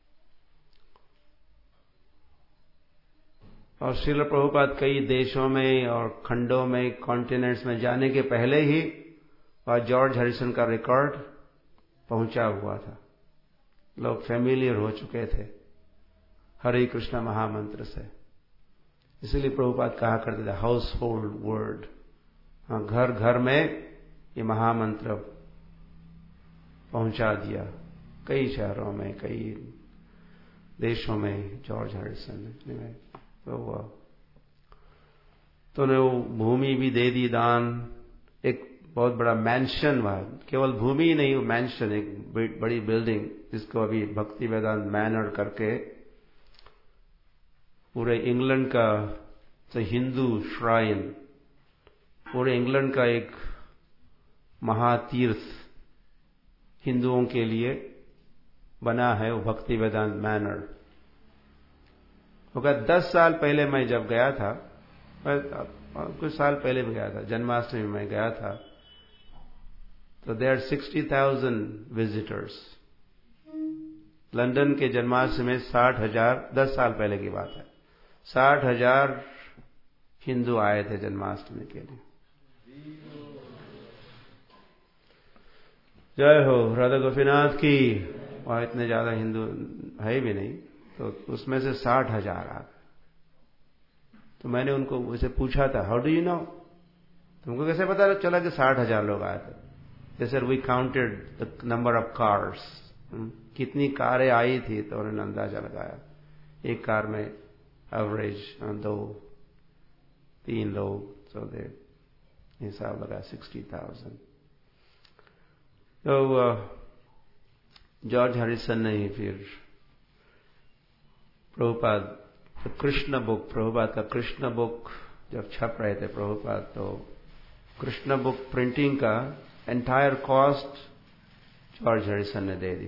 Speaker 2: और श्रील प्रभुपाद कई देशों में और खंडों में, कॉन्टिनेंट्स में जाने के पहले ही और जॉर्ज हैरिसन का रिकॉर्ड पहुंचा हुआ था. लोग फैमिलियर हो चुके थे हरे कृष्ण महामंत्र से. इसलिए प्रभुपाद कहा करते थे हाउस होल्ड वर्ड. घर घर में ये महामंत्र पहुंचा दिया, कई शहरों में, कई देशों में जॉर्ज हैरिसन ने. तो ने वो भूमि भी दे दी दान. एक बहुत बड़ा मैंशन हुआ, केवल भूमि ही नहीं, मैंशन, एक बड़ी बिल्डिंग जिसको अभी भक्ति वेदांत मैनर करके पूरे इंग्लैंड का हिंदू श्राइन, पूरे इंग्लैंड का एक महातीर्थ हिंदुओं के लिए बना है, वो भक्ति वेदांत मैनर. होगा 10 साल पहले मैं जब गया था, कुछ साल पहले भी गया था, जन्माष्टमी में गया था, तो देयर 60,000 विजिटर्स. लंदन के जन्माष्टमी में 60,000, 10 साल पहले की बात है, 60,000 हिंदू आए थे जन्माष्टमी के लिए. जय हो राधा गोपीनाथ की. वहां इतने ज्यादा हिंदू है भी नहीं, तो उसमें से 60,000 आ गए. तो मैंने उनको उसे पूछा था, हाउ डू यू नो, तुमको कैसे पता चला कि 60,000 लोग आए थे? They said we counted the number of cars. कितनी कारें आई थी तो उन्होंने अंदाजा लगाया. एक कार में एवरेज 2-3 लोग, तो दे हिसाब लगा 60,000. तो जॉर्ज हैरिसन ने ही फिर प्रभुपाद कृष्ण बुक, प्रभुपाद का कृष्ण बुक जब छप रहे थे प्रभुपाद, तो कृष्ण बुक प्रिंटिंग का एंटायर कॉस्ट जॉर्ज हैरिसन ने दे दी।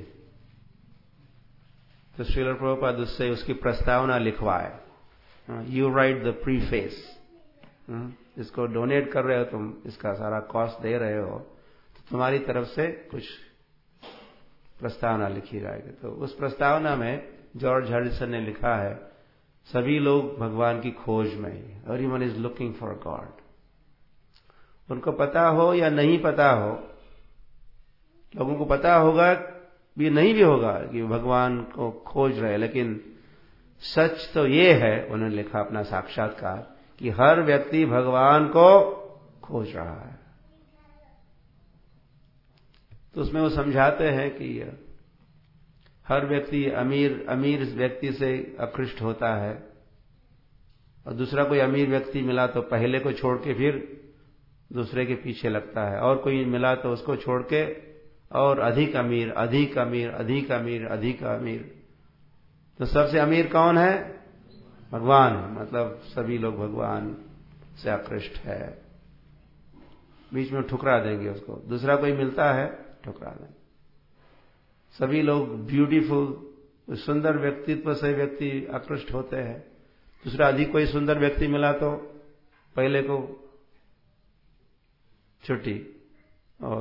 Speaker 2: तो श्रील प्रभुपाद उससे उसकी प्रस्तावना लिखवाए, यू राइट द प्रीफेस, इसको डोनेट कर रहे हो तुम, इसका सारा कॉस्ट दे रहे हो, तो तुम्हारी तरफ से कुछ प्रस्तावना लिखी जाएगी। तो उस प्रस्तावना में जॉर्ज हैरिसन ने लिखा है, सभी लोग भगवान की खोज में, everyone is looking for God. उनको पता हो या नहीं पता हो, लोगों को पता होगा भी नहीं भी होगा कि भगवान को खोज रहे, लेकिन सच तो ये है, उन्होंने लिखा अपना साक्षात्कार, कि हर व्यक्ति भगवान को खोज रहा है। तो उसमें वो समझाते हैं कि हर व्यक्ति अमीर व्यक्ति से आकृष्ट होता है, और दूसरा कोई अमीर व्यक्ति मिला तो पहले को छोड़ के फिर दूसरे के पीछे लगता है, और कोई मिला तो उसको छोड़ के और अधिक अमीर, अधिक अमीर, अधिक अमीर, अधिक अमीर। तो सबसे अमीर कौन है? भगवान है। मतलब सभी लोग भगवान से आकृष्ट है। बीच में ठुकरा देंगे उसको, दूसरा कोई मिलता है ठुकरा देंगे। सभी लोग ब्यूटीफुल, सुंदर व्यक्तित्व से व्यक्ति आकृष्ट होते हैं, दूसरा अधिक कोई सुंदर व्यक्ति मिला तो पहले को छुट्टी, और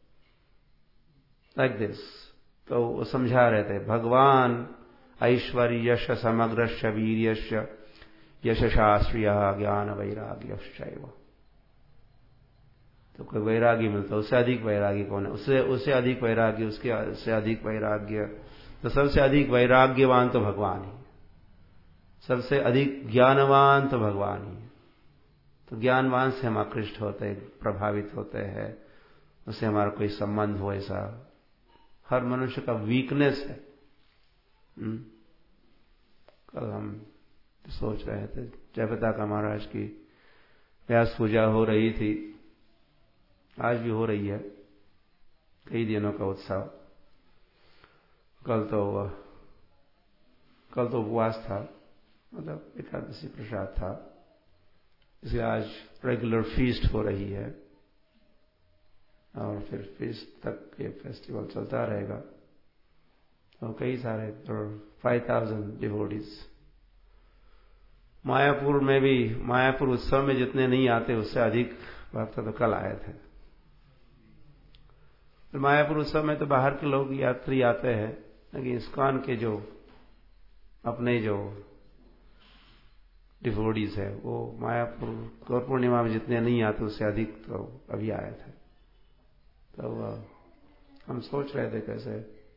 Speaker 2: लाइक दिस। तो वो समझा रहे थे, भगवान ऐश्वर्य यश समग्रश्च वीर्यश्च यश शास्त्रीय ज्ञान वैराग्यश्चैव। तो कोई वैरागी मिलता है, उससे अधिक वैरागी कौन है? उससे अधिक वैरागी, उससे अधिक वैराग्य। तो सबसे अधिक वैराग्यवान तो भगवान ही, सबसे अधिक ज्ञानवान तो भगवान ही। तो ज्ञानवान से हम आकृष्ट होते हैं, प्रभावित होते हैं, उससे हमारा कोई संबंध हो, ऐसा हर मनुष्य का वीकनेस है। कल हम सोच रहे थे, जयप्रताप महाराज की व्यास पूजा हो रही थी, आज भी हो रही है, कई दिनों का उत्सव। कल तो उपवास था, मतलब एकादशी प्रसाद था, इसलिए आज रेगुलर फीस्ट हो रही है, और फिर फीस्ट तक ये फेस्टिवल चलता रहेगा। तो कई सारे 5000 डिवोटीज मायापुर में भी, मायापुर उत्सव में जितने नहीं आते उससे अधिक भक्त तो कल आए थे। तो मायापुर उत्सव में तो बाहर के लोग यात्री आते हैं, लेकिन इस्कॉन के जो अपने जो डिवोटीज है वो मायापुर गौर पूर्णिमा में जितने नहीं आते उससे अधिक तो अभी आए थे। तो हम सोच रहे थे कैसे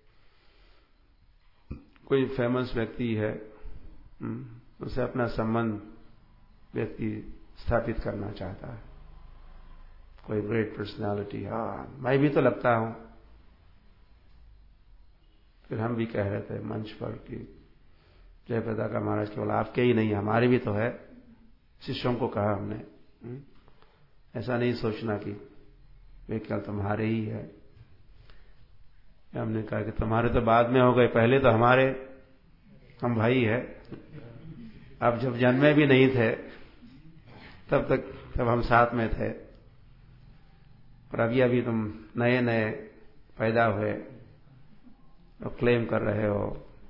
Speaker 2: कोई फेमस व्यक्ति है, उससे अपना संबंध व्यक्ति स्थापित करना चाहता है, कोई ग्रेट पर्सनालिटी, हाँ मैं भी तो लगता हूं। फिर हम भी कह रहे थे मंच पर कि जयप्रताप का महाराज केवल आपके ही नहीं, हमारे भी तो है। शिष्यों को कहा हमने, ऐसा नहीं सोचना कि वे केवल तुम्हारे ही है। हमने कहा कि तुम्हारे तो बाद में हो गए, पहले तो हमारे, हम भाई है। आप जब जन्मे भी नहीं थे तब हम साथ में थे, और अभी तुम नए नए पैदा हुए और क्लेम कर रहे हो।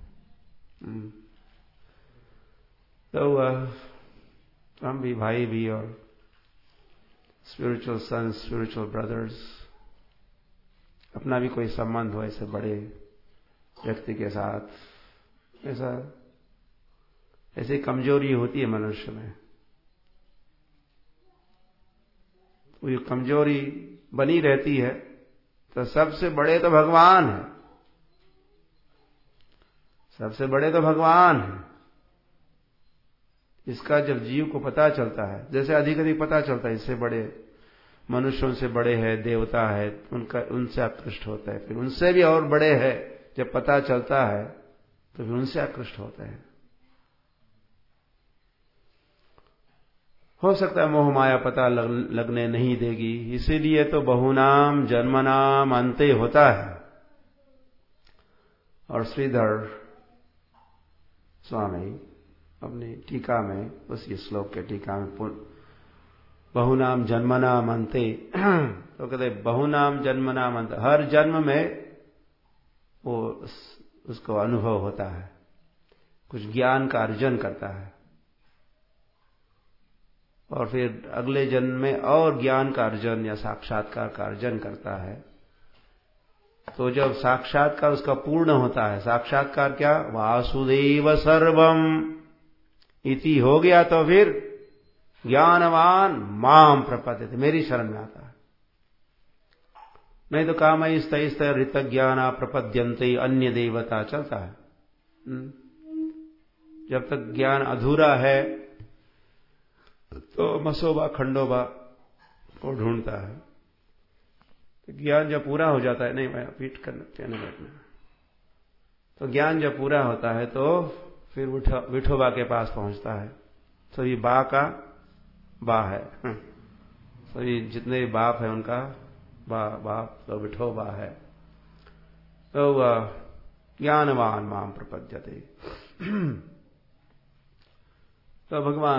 Speaker 2: तो हम भी भाई भी, और स्पिरिचुअल सन्स, स्पिरिचुअल ब्रदर्स, अपना भी कोई संबंध हो ऐसे बड़े व्यक्ति के साथ। ऐसी कमजोरी होती है मनुष्य में, वो ये कमजोरी बनी रहती है। तो सबसे बड़े तो भगवान है, सबसे बड़े तो भगवान है। इसका जब जीव को पता चलता है, जैसे अधिक अधिक पता चलता है, इससे बड़े मनुष्यों से बड़े है, देवता है, उनसे आकृष्ट होता है। फिर उनसे भी और बड़े है, जब पता चलता है तो फिर उनसे आकृष्ट होता है। हो सकता है मोह माया पता लगने नहीं देगी, इसीलिए तो बहुनाम जन्मनाम अंते होता है। और श्रीधर स्वामी अपनी टीका में, उसी श्लोक के टीका में बहुनाम जन्मनाम अंते तो कहते बहुनाम जन्मनाम अंत, हर जन्म में वो उसको अनुभव होता है, कुछ ज्ञान का अर्जन करता है और फिर अगले जन्म में और ज्ञान का अर्जन या साक्षात्कार का अर्जन करता है। तो जब साक्षात्कार उसका पूर्ण होता है, साक्षात्कार क्या, वासुदेव सर्वम इति हो गया, तो फिर ज्ञानवान माम प्रपद्यते, मेरी शरण में आता है। नहीं तो कामय स्तैस्त ऋत ज्ञाना प्रपद्यन्ते अन्य देवता चलता है। जब तक ज्ञान अधूरा है तो मसोबा खंडोबा को ढूंढता है। तो ज्ञान जब पूरा हो जाता है, नहीं मैं पीठ करना बैठना, तो ज्ञान जब पूरा होता है तो फिर विठोबा के पास पहुंचता है। तो ये बा का बा है, तो ये जितने भी बाप है उनका बाप तो विठोबा है। तो वह ज्ञानवान माम प्रपद्यते। तो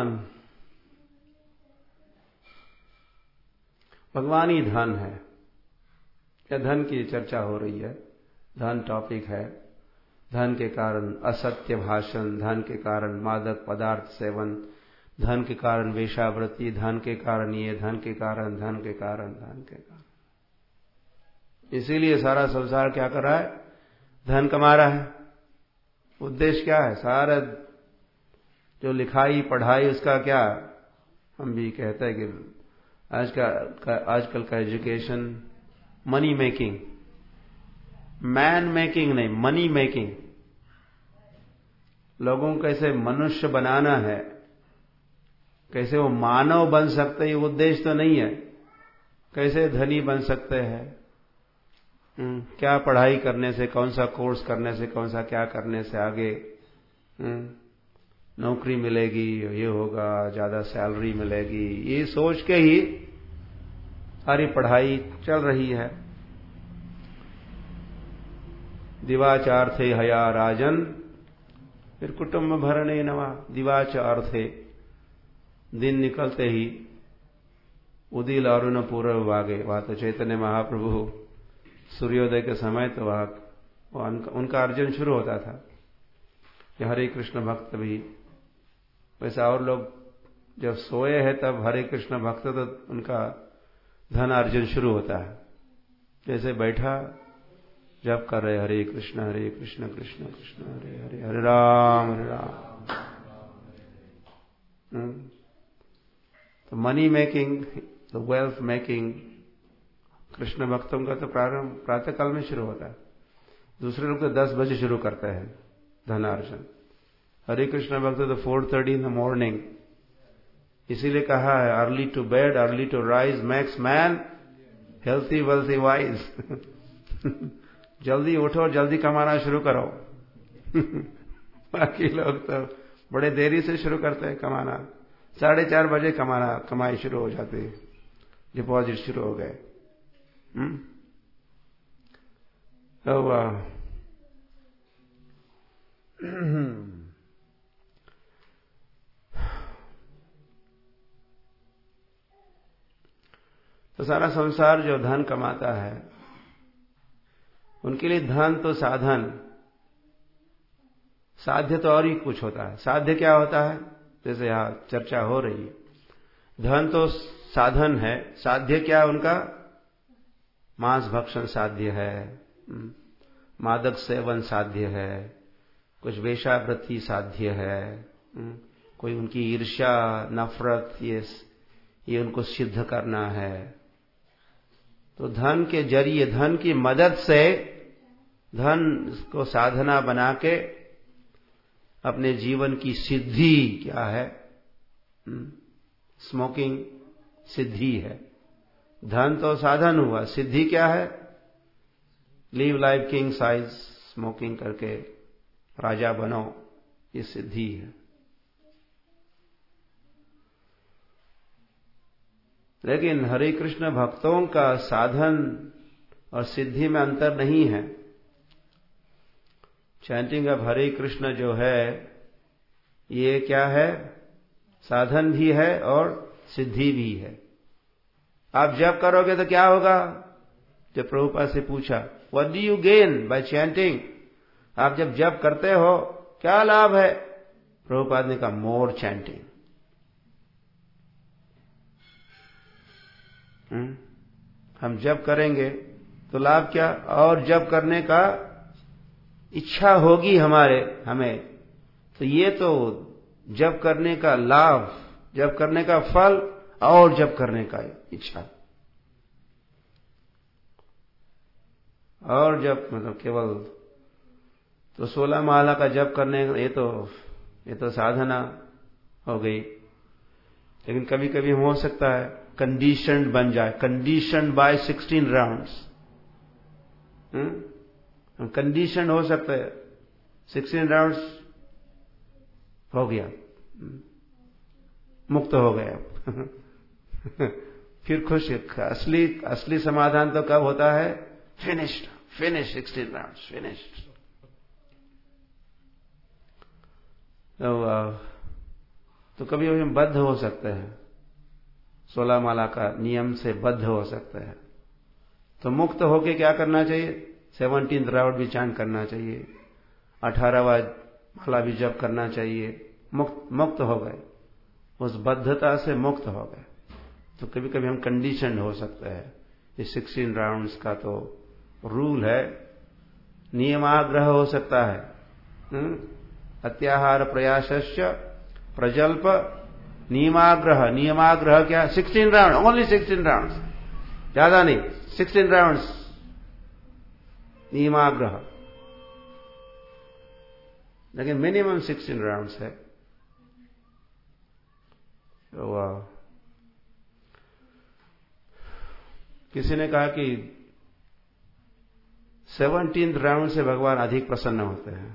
Speaker 2: भगवान ही धन है। या धन की चर्चा हो रही है, धन टॉपिक है। धन के कारण असत्य भाषण, धन के कारण मादक पदार्थ सेवन, धन के कारण वेश्यावृत्ति, धन के कारण ये, धन के कारण, धन के कारण, धन के कारण। इसीलिए सारा संसार क्या कर रहा है, धन कमा रहा है। उद्देश्य क्या है, सारा जो लिखाई पढ़ाई उसका क्या, हम भी कहते हैं कि आजकल का education money making, man making नहीं, मनी मेकिंग। लोगों को कैसे मनुष्य बनाना है, कैसे वो मानव बन सकते, ये उद्देश्य तो नहीं है। कैसे धनी बन सकते हैं, क्या पढ़ाई करने से, कौन सा कोर्स करने से, कौन सा क्या करने से आगे नौकरी मिलेगी, ये होगा, ज्यादा सैलरी मिलेगी, ये सोच के ही सारी पढ़ाई चल रही है। दिवाचार थे हया राजन, फिर कुटुंब भरणे नवा। दिवाचार थे, दिन निकलते ही उदिल अरुण पूर्व वागे, वहां तो चैतन्य महाप्रभु सूर्योदय के समय तो वहां उनका अर्जन शुरू होता था। कि हरे कृष्ण भक्त भी, वैसा और लोग जब सोए हैं तब हरे कृष्ण भक्त तो उनका धन अर्जन शुरू होता है। जैसे बैठा जब कर रहे हरे कृष्ण कृष्ण कृष्ण हरे हरे, हरे राम हरे राम। तो मनी मेकिंग, तो वेल्थ मेकिंग कृष्ण भक्तों का तो प्रारंभ प्रातः काल में शुरू होता है। दूसरे लोग तो 10 बजे शुरू करते हैं धनार्जन। हरे कृष्ण भक्त तो 4:30 इन द मॉर्निंग। इसीलिए कहा है early to bed early to rise makes man healthy wealthy wise. जल्दी उठो, जल्दी कमाना शुरू करो। बाकी लोग तो बड़े देरी से शुरू करते हैं कमाना। 4:30 बजे कमाई शुरू हो जाती है, डिपॉजिट शुरू हो गए। तो सारा संसार जो धन कमाता है उनके लिए धन तो साधन, साध्य तो और ही कुछ होता है। साध्य क्या होता है, जैसे यहां चर्चा हो रही है। धन तो साधन है, साध्य क्या उनका, मांस भक्षण साध्य है, मादक सेवन साध्य है, कुछ वेश्यावृत्ति साध्य है, कोई उनकी ईर्ष्या नफरत ये उनको सिद्ध करना है। तो धन के जरिए, धन की मदद से, धन को साधना बना के अपने जीवन की सिद्धि क्या है, स्मोकिंग सिद्धि है। धन तो साधन हुआ, सिद्धि क्या है, live life king size, smoking करके राजा बनो, ये सिद्धि है। लेकिन हरे कृष्ण भक्तों का साधन और सिद्धि में अंतर नहीं है। चैंटिंग ऑफ हरे कृष्ण जो है ये क्या है? साधन भी है और सिद्धि भी है। आप जप करोगे तो क्या होगा? जब प्रभुपाद से पूछा what do you gain by chanting, आप जब जप करते हो क्या लाभ है? प्रभुपाद ने कहा मोर चैंटिंग। हम जप करेंगे तो लाभ क्या? और जप करने का इच्छा होगी हमें, तो ये तो जप करने का लाभ, जप करने का फल और जप करने का इच्छा। और जप मतलब केवल तो 16 माला का जप करने, ये तो साधना हो गई। लेकिन कभी कभी हो सकता है कंडीशनड बन जाए, कंडीशनड बाय 16 राउंड्स। हम कंडीशन हो सकते हैं, 16 राउंड्स हो गया, मुक्त हो गया। फिर खुश। असली समाधान तो कब होता है? Finish 16 rounds, finished. तो कभी हम बद्ध हो सकते हैं, 16 माला का नियम से बद्ध हो सकते हैं। तो मुक्त होके क्या करना चाहिए? 17th राउंड भी चांट करना चाहिए, 18वां माला भी जप करना चाहिए। मुक्त हो गए, उस बद्धता से मुक्त हो गए। तो कभी कभी हम कंडीशन हो सकते हैं। इस 16 राउंड्स का तो रूल है, नियमाग्रह हो सकता है। अत्याहार प्रयासस्य प्रजल्प नियमाग्रह क्या? 16 राउंड, ओनली 16 राउंड्स, ज्यादा नहीं, 16 राउंड्स नियमाग्रह। लेकिन मिनिमम 16 राउंड्स है। तो किसी ने कहा कि 17th राउंड से भगवान अधिक प्रसन्न होते हैं।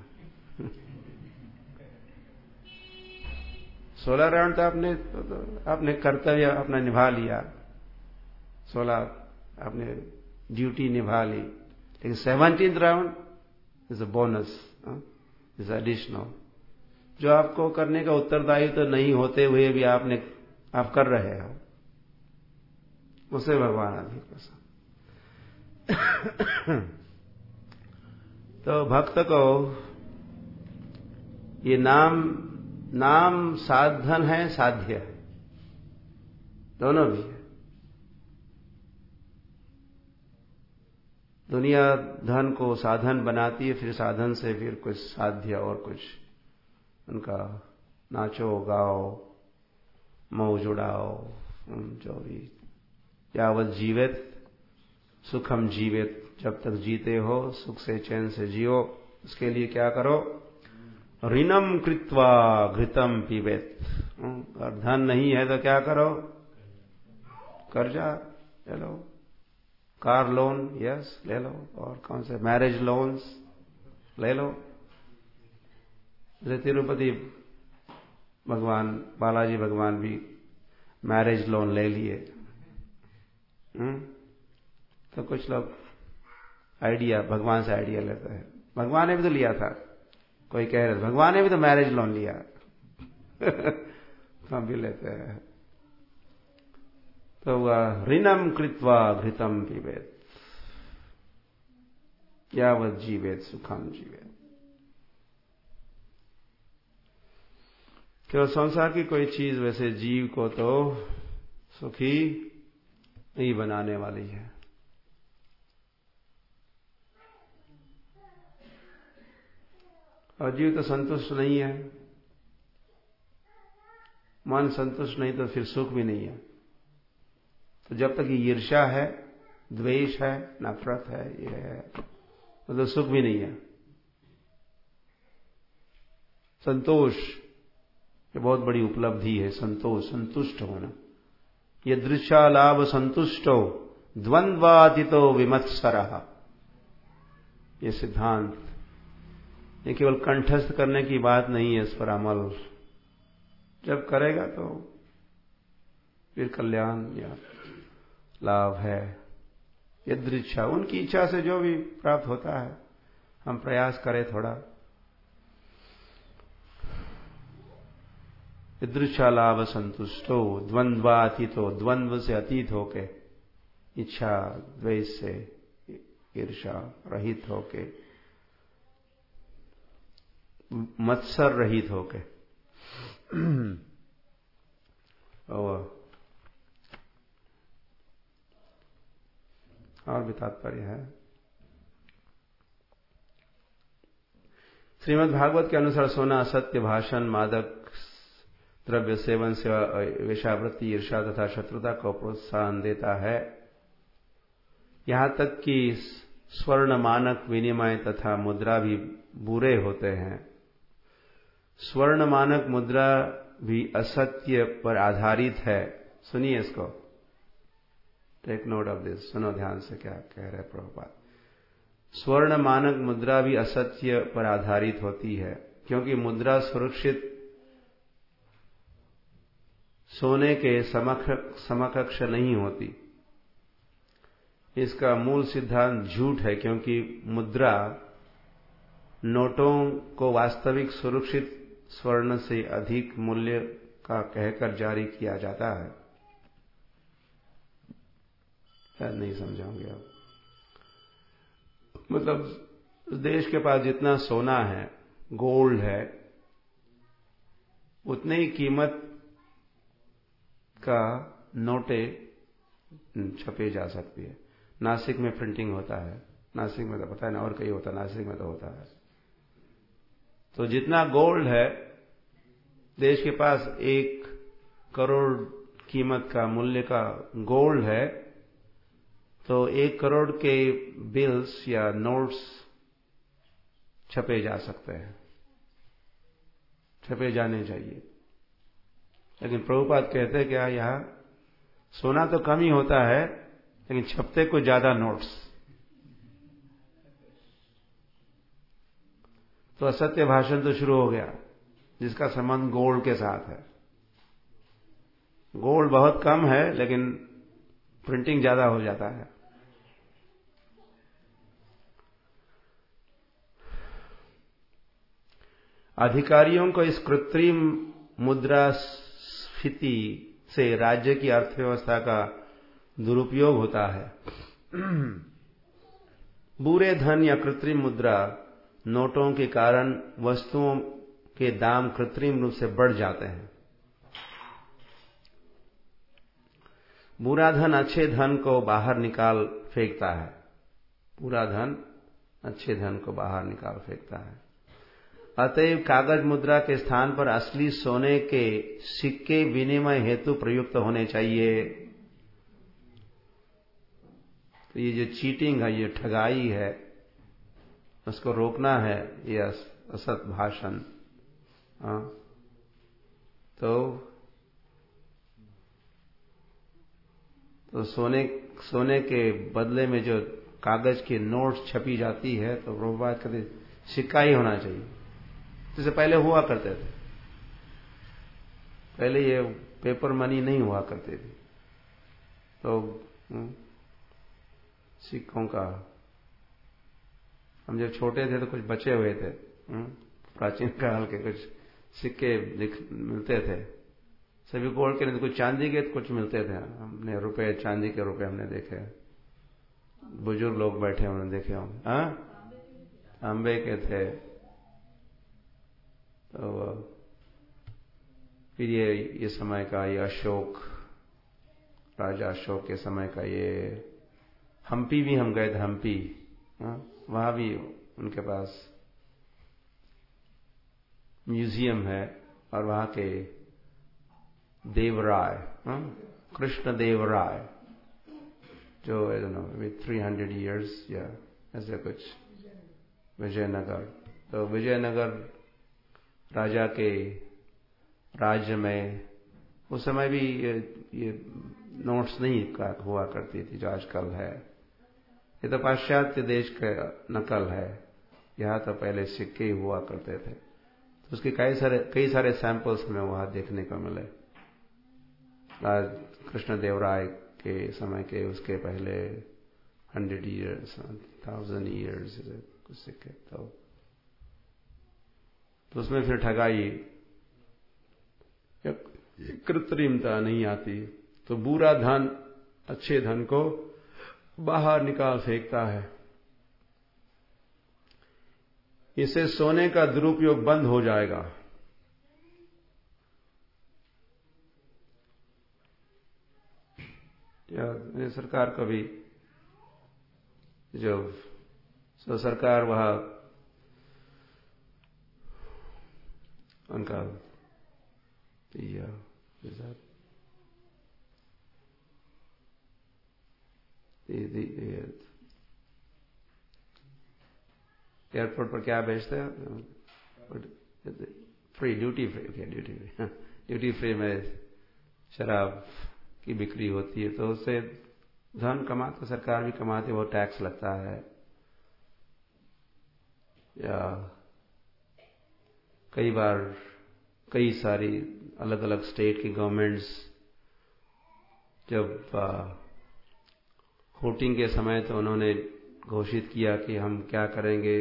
Speaker 2: 16 राउंड तो आपने कर्तव्य अपना निभा लिया, 16 आपने ड्यूटी निभा ली। लेकिन 17th round is a bonus, is additional, जो आपको करने का उत्तरदायित्व तो नहीं होते हुए भी आप कर रहे हो, उसे भगवान अधिक पसंद। तो भक्त को ये नाम साधन है, साध्य है, दोनों भी है। दुनिया धन को साधन बनाती है, फिर साधन से फिर कुछ साध्य और कुछ उनका नाचो गाओ मौज उड़ाओ, जो भी। यावत जीवित सुखम जीवित, जब तक जीते हो सुख से चैन से जियो। उसके लिए क्या करो? ऋणम कृत्वा घृतम पीबेत। और धन नहीं है तो क्या करो? कर्जा ले लो, कार लोन यस ले लो, और कौन से मैरिज लोन्स ले लो। जैसे तिरुपति भगवान बालाजी भगवान भी मैरिज लोन ले लिए। तो कुछ लोग आइडिया भगवान से आइडिया लेते हैं, भगवान ने भी तो लिया था। कोई कह रहे भगवान ने भी तो मैरिज लोन लिया। तो हम भी लेते हैं। तो वह ऋणम कृत्वा घृतम पीबेत, यावत जीवेत सुखम जीवेत। केवल संसार की कोई चीज वैसे जीव को तो सुखी नहीं बनाने वाली है। और जीव तो संतुष्ट नहीं है, मन संतुष्ट नहीं तो फिर सुख भी नहीं है। तो जब तक ये ईर्ष्या है, द्वेष है, नफरत है, ये है, तो सुख भी नहीं है। संतोष ये बहुत बड़ी उपलब्धि है। संतोष, संतुष्ट होना। यदृच्छा लाभ संतुष्टो द्वंद्वातीतो विमत्सरः। ये सिद्धांत ये केवल कंठस्थ करने की बात नहीं है, इस पर अमल जब करेगा तो फिर कल्याण या लाभ है। यदृच्छा, उनकी इच्छा से जो भी प्राप्त होता है, हम प्रयास करें थोड़ा ईदृच्छालाभ संतुष्टो द्वंद्वातीतो, द्वंद्व से अतीत होके, इच्छा द्वेष से, ईर्षा रहित होके, मत्सर रहित होके, और भी तात्पर्य है। श्रीमद् भागवत के अनुसार सोना असत्य भाषण, मादक द्रव्य सेवन से वेश्यावृत्ति, ईर्षा तथा शत्रुता को प्रोत्साहन देता है। यहां तक कि स्वर्ण मानक विनिमय तथा मुद्रा भी बुरे होते हैं। स्वर्ण मानक मुद्रा भी असत्य पर आधारित है। सुनिए इसको, टेक नोट ऑफ दिस, सुनो ध्यान से क्या कह रहे प्रभुपाद। स्वर्ण मानक मुद्रा भी असत्य पर आधारित होती है, क्योंकि मुद्रा सुरक्षित सोने के समकक्ष नहीं होती। इसका मूल सिद्धांत झूठ है, क्योंकि मुद्रा नोटों को वास्तविक सुरक्षित स्वर्ण से अधिक मूल्य का कहकर जारी किया जाता है। शायद नहीं समझाऊंगे आप। मतलब देश के पास जितना सोना है, गोल्ड है, उतनी ही कीमत का नोटे छपे जा सकती है। नासिक में प्रिंटिंग होता है, नासिक में तो पता है ना, और कहीं होता है, नासिक में तो होता है। तो जितना गोल्ड है, देश के पास 1 करोड़ कीमत का मूल्य का गोल्ड है, तो 1 करोड़ के बिल्स या नोट्स छपे जा सकते हैं, छपे जाने चाहिए। लेकिन प्रभुपाद कहते हैं क्या, यहां सोना तो कम ही होता है, लेकिन छपते को ज्यादा नोट्स। तो असत्य भाषण तो शुरू हो गया, जिसका संबंध गोल्ड के साथ है। गोल्ड बहुत कम है, लेकिन प्रिंटिंग ज्यादा हो जाता है। अधिकारियों को इस कृत्रिम मुद्रास्फीति से राज्य की अर्थव्यवस्था का दुरुपयोग होता है। बुरे धन या कृत्रिम मुद्रा नोटों के कारण वस्तुओं के दाम कृत्रिम रूप से बढ़ जाते हैं। बुरा धन अच्छे धन को बाहर निकाल फेंकता है। बुरा धन अच्छे धन को बाहर निकाल फेंकता है। अतएव कागज मुद्रा के स्थान पर असली सोने के सिक्के विनिमय हेतु प्रयुक्त होने चाहिए। तो ये जो चीटिंग है, ये ठगाई है, उसको रोकना है, ये असत भाषण। तो सोने के बदले में जो कागज के नोट्स छपी जाती है, तो प्रभुपाद कहते सिक्का ही होना चाहिए। जैसे पहले हुआ करते थे, पहले ये पेपर मनी नहीं हुआ करते थे, तो सिक्कों का, हम जब छोटे थे तो कुछ बचे हुए थे, प्राचीन काल के कुछ सिक्के मिलते थे, सभी गोल्ड के नहीं, कुछ चांदी के कुछ मिलते थे। हमने रुपए, चांदी के रुपए हमने देखे, बुजुर्ग लोग बैठे उन्होंने देखे होंगे। तांबे के थे। तो फिर ये समय का, ये अशोक, राजा अशोक के समय का, ये हम्पी भी हम गए थे, हम्पी, वहां भी उनके पास म्यूजियम है, और वहां के देवराय, कृष्ण देवराय, जो 300 years या ऐसे कुछ, विजयनगर। तो विजयनगर राजा के राज्य में उस समय भी ये नोट्स नहीं हुआ करती थी जो आजकल है। ये तो पाश्चात्य देश का नकल है, यहाँ तो पहले सिक्के ही हुआ करते थे। तो उसके कई सारे सैंपल्स हमें वहां देखने को मिले। कृष्ण देवराय के समय के, उसके पहले 100 years, 1000 years कुछ सिक्के। तो उसमें फिर ठगाई,
Speaker 3: ये कृत्रिमता नहीं आती, तो बुरा धन अच्छे धन को बाहर निकाल फेंकता है। इसे सोने का दुरुपयोग बंद हो जाएगा। या सरकार का भी जो सरकार वहां उनका एयरपोर्ट पर क्या बेचते हैं? Free, duty free, duty free में शराब की बिक्री होती है, तो उससे धन कमाते, सरकार भी कमाती, वो टैक्स लगता है। या कई बार कई सारी अलग अलग स्टेट की गवर्नमेंट्स जब वोटिंग के समय तो उन्होंने घोषित किया कि हम क्या करेंगे,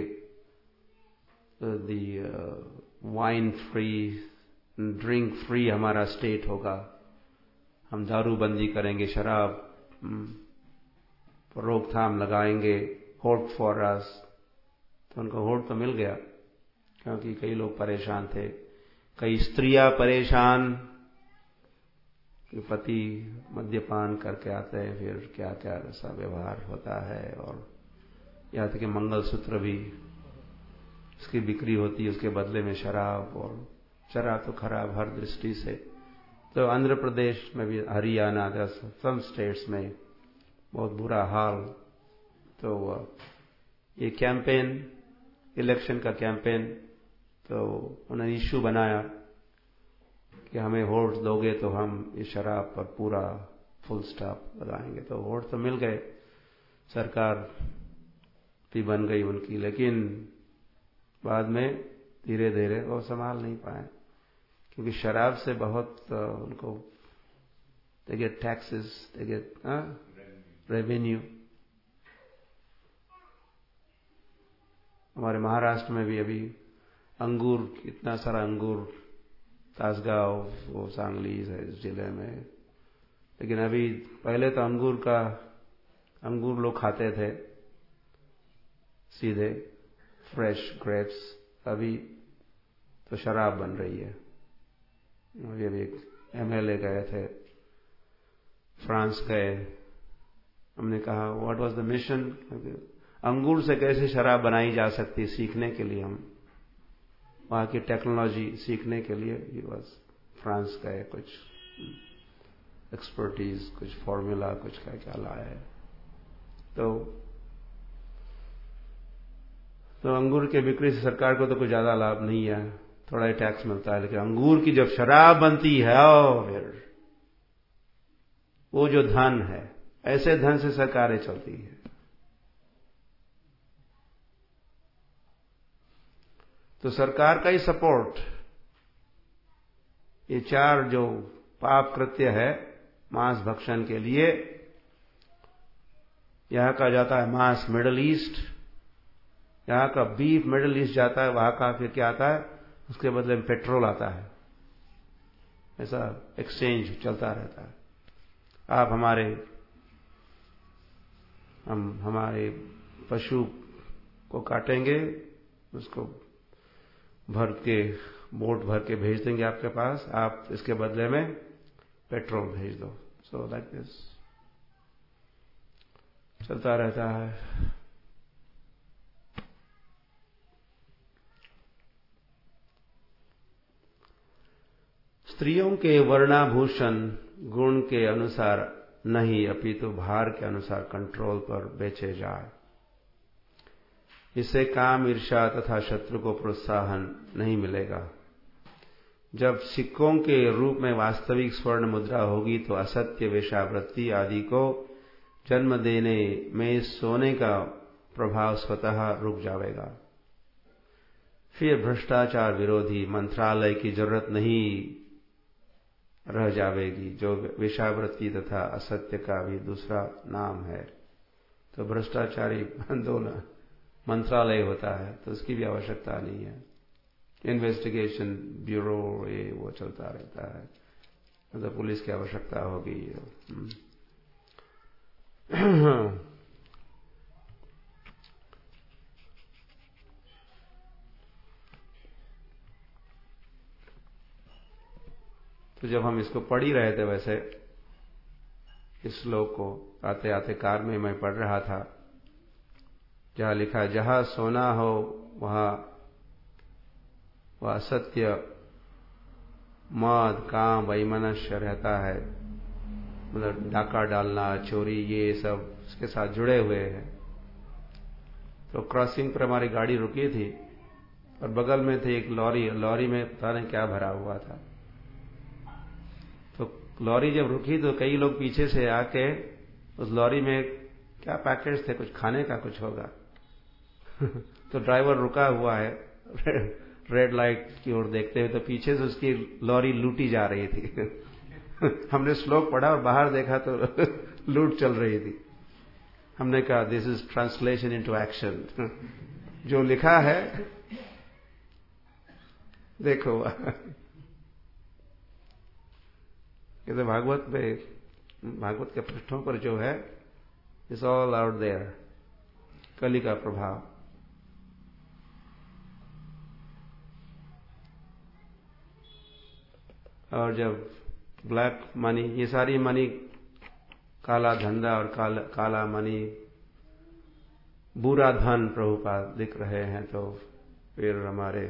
Speaker 3: वाइन फ्री, ड्रिंक फ्री हमारा स्टेट होगा, हम दारूबंदी करेंगे, शराब पर रोकथाम लगाएंगे, वोट फॉर अस। तो उनको वोट तो मिल गया, क्योंकि कई लोग परेशान थे, कई स्त्रियां परेशान कि पति मद्यपान करके आते हैं, फिर क्या क्या ऐसा व्यवहार होता है, और यहाँ तक कि मंगलसूत्र भी उसकी बिक्री होती है, उसके बदले में शराब, और शराब तो खराब हर दृष्टि से। तो आंध्र प्रदेश में भी, हरियाणा, सम स्टेट्स में बहुत बुरा हाल। तो ये कैंपेन, इलेक्शन का कैंपेन, तो उन्होंने इश्यू बनाया कि हमें वोट दोगे तो हम इस शराब पर पूरा फुल स्टॉप लगाएंगे। तो वोट तो मिल गए, सरकार भी बन गई उनकी, लेकिन बाद में धीरे धीरे वो संभाल नहीं पाए, क्योंकि शराब से बहुत उनको they get taxes, they get revenue। हमारे महाराष्ट्र में भी अभी अंगूर, इतना सारा अंगूर, तासगांव, वो सांगली जिले में, लेकिन अभी पहले तो अंगूर लोग खाते थे सीधे फ्रेश ग्रेप्स, अभी तो शराब बन रही है। अभी एक MLA गए थे, फ्रांस गए, हमने कहा व्हाट वाज द मिशन, अंगूर से कैसे शराब बनाई जा सकती, सीखने के लिए हम वहां की टेक्नोलॉजी सीखने के लिए ही बस फ्रांस गए, कुछ एक्सपर्टीज, कुछ फॉर्मूला, कुछ क्या क्या लाया है। तो अंगूर के बिक्री से सरकार को तो कुछ ज्यादा लाभ नहीं है, थोड़ा ही टैक्स मिलता है, लेकिन अंगूर की जब शराब बनती है, फिर वो जो धन है, ऐसे धन से सरकारें चलती है। तो सरकार का ही सपोर्ट, ये 4 जो पाप कृत्य है मांस भक्षण के लिए, यहां का जाता है मांस मिडिल ईस्ट, यहां का बीफ मिडिल ईस्ट जाता है, वहां का फिर क्या आता है, उसके बदले में पेट्रोल आता है, ऐसा एक्सचेंज चलता रहता है। आप हमारे पशु को काटेंगे, उसको बोट भर के भेज देंगे आपके पास, आप इसके बदले में पेट्रोल भेज दो। सो लाइक दिस चलता रहता है। स्त्रियों के वर्णाभूषण गुण के अनुसार नहीं, अपितु भार के अनुसार कंट्रोल पर बेचे जाए। इससे काम, ईर्ष्या तथा शत्रु को प्रोत्साहन नहीं मिलेगा। जब सिक्कों के रूप में वास्तविक स्वर्ण मुद्रा होगी तो असत्य, वेश्यावृत्ति आदि को जन्म देने में सोने का प्रभाव स्वतः रुक जाएगा। फिर भ्रष्टाचार विरोधी मंत्रालय की जरूरत नहीं रह जाएगी, जो वेश्यावृत्ति तथा असत्य का भी दूसरा नाम है। तो भ्रष्टाचारी आंदोलन मंत्रालय होता है, तो उसकी भी आवश्यकता नहीं है। इन्वेस्टिगेशन ब्यूरो, ये वो चलता रहता है, तो पुलिस की आवश्यकता होगी। तो जब हम इसको पढ़ ही रहे थे, वैसे इस श्लोक को आते आते कार में मैं पढ़ रहा था, जहां लिखा है जहां सोना हो वहां वह असत्य, मद, काम, वैमनस्य रहता है। मतलब डाका डालना, चोरी, ये सब इसके साथ जुड़े हुए हैं। तो क्रॉसिंग पर हमारी गाड़ी रुकी थी और बगल में थी एक लॉरी में पता नहीं क्या भरा हुआ था। तो लॉरी जब रुकी तो कई लोग पीछे से आके उस लॉरी में क्या पैकेट्स थे, कुछ खाने का कुछ होगा। तो ड्राइवर रुका हुआ है रेड लाइट की ओर देखते हुए, तो पीछे से उसकी लॉरी लूटी जा रही थी। हमने श्लोक पढ़ा और बाहर देखा तो लूट चल रही थी। हमने कहा this is translation into action. जो लिखा है देखो। ये तो भागवत के पृष्ठों पर जो है, इट्स ऑल आउट देयर, कली का प्रभाव। और जब ब्लैक मनी, ये सारी मनी, काला धंधा और काला मनी, बुरा धन प्रभुपाद दिख रहे हैं, तो फिर हमारे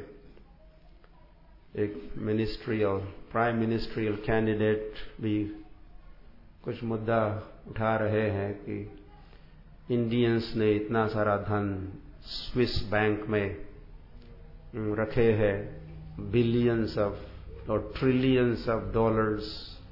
Speaker 3: एक मिनिस्ट्रियल, प्राइम मिनिस्ट्रियल कैंडिडेट भी कुछ मुद्दा उठा रहे हैं कि इंडियंस ने इतना सारा धन स्विस बैंक में रखे हैं, बिलियंस ऑफ और ट्रिलियंस ऑफ डॉलर्स,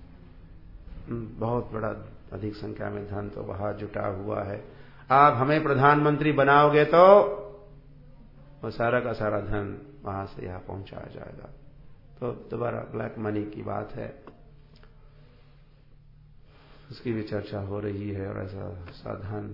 Speaker 3: बहुत बड़ा अधिक संख्या में धन तो वहां जुटा हुआ है। आप हमें प्रधानमंत्री बनाओगे तो वो सारा का सारा धन वहां से यहां पहुंचाया जाएगा। तो दोबारा ब्लैक मनी की बात है, उसकी भी चर्चा हो रही है। और ऐसा धन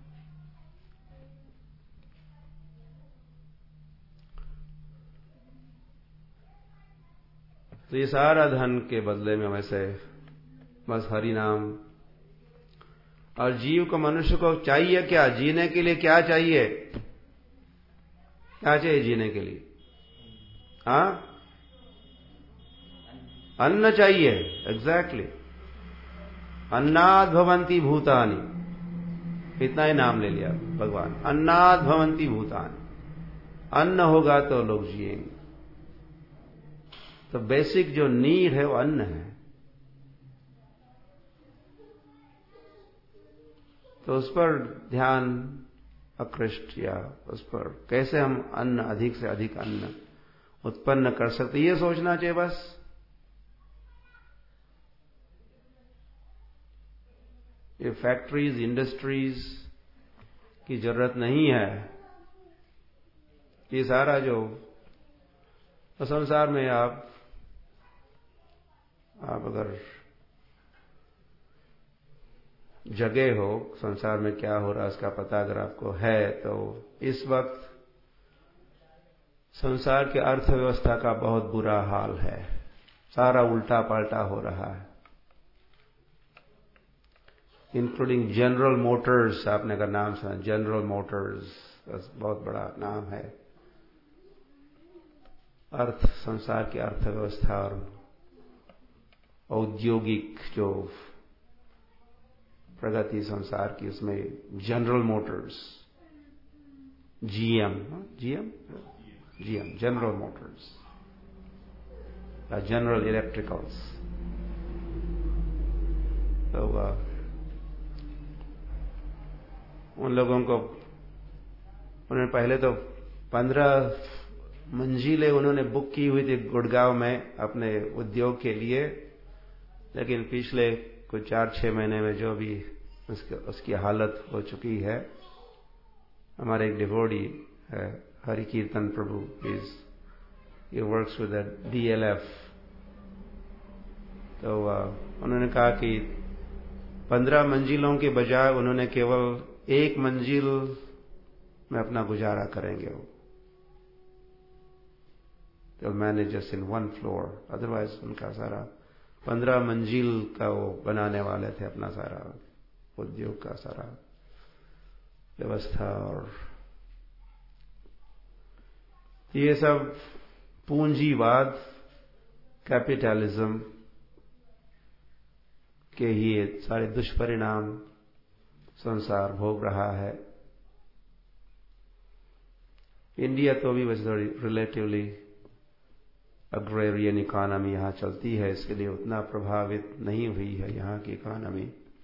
Speaker 3: तो ये सारा धन के बदले में वैसे बस हरि नाम। और जीव को, मनुष्य को चाहिए क्या? जीने के लिए क्या चाहिए? क्या चाहिए जीने के लिए? हाँ, अन्न चाहिए। एग्जैक्टली। अन्नाद भवन्ति भूतानि, इतना ही नाम ले लिया भगवान। अन्नाद भवन्ति भूतानि, अन्न होगा तो लोग जिएंगे। तो बेसिक जो नीड है वो अन्न है। तो उस पर ध्यान आकृष्ट, या उस पर कैसे हम अन्न, अधिक से अधिक अन्न उत्पन्न कर सकते, ये सोचना चाहिए बस। ये फैक्ट्रीज, इंडस्ट्रीज की जरूरत नहीं है। ये सारा जो संसार में आप अगर जगह हो, संसार में क्या हो रहा है उसका पता अगर आपको है, तो इस वक्त संसार के अर्थव्यवस्था का बहुत बुरा हाल है। सारा उल्टा पलटा हो रहा है, इंक्लूडिंग जनरल मोटर्स। आपने का नाम सुना, जनरल मोटर्स, बहुत बड़ा नाम है। संसार की अर्थव्यवस्था और औद्योगिक जो प्रगति संसार की, उसमें General Motors, GM, General Motors, General Electricals. तो उन लोगों को, उन्होंने पहले तो 15 मंजिलें उन्होंने बुक की हुई थी गुड़गांव में अपने उद्योग के लिए, लेकिन पिछले कुछ 4-6 महीने में जो भी उसकी हालत हो चुकी है। हमारे एक डिवोटी है, हरि कीर्तन प्रभु, he works with the DLF। तो उन्होंने कहा कि 15 मंजिलों के बजाय उन्होंने केवल 1 मंजिल में अपना गुजारा करेंगे। वो They'll manage just in 1 floor, otherwise उनका सारा 15 मंजिल का वो बनाने वाले थे, अपना सारा उद्योग का सारा व्यवस्था। और ये सब पूंजीवाद, कैपिटलिज्म के ही सारे दुष्परिणाम संसार भोग रहा है। इंडिया तो भी वैसे रिलेटिवली अग्रेरियन इकोनॉमी यहां चलती है, इसके लिए उतना प्रभावित नहीं हुई है यहां की इकोनॉमी।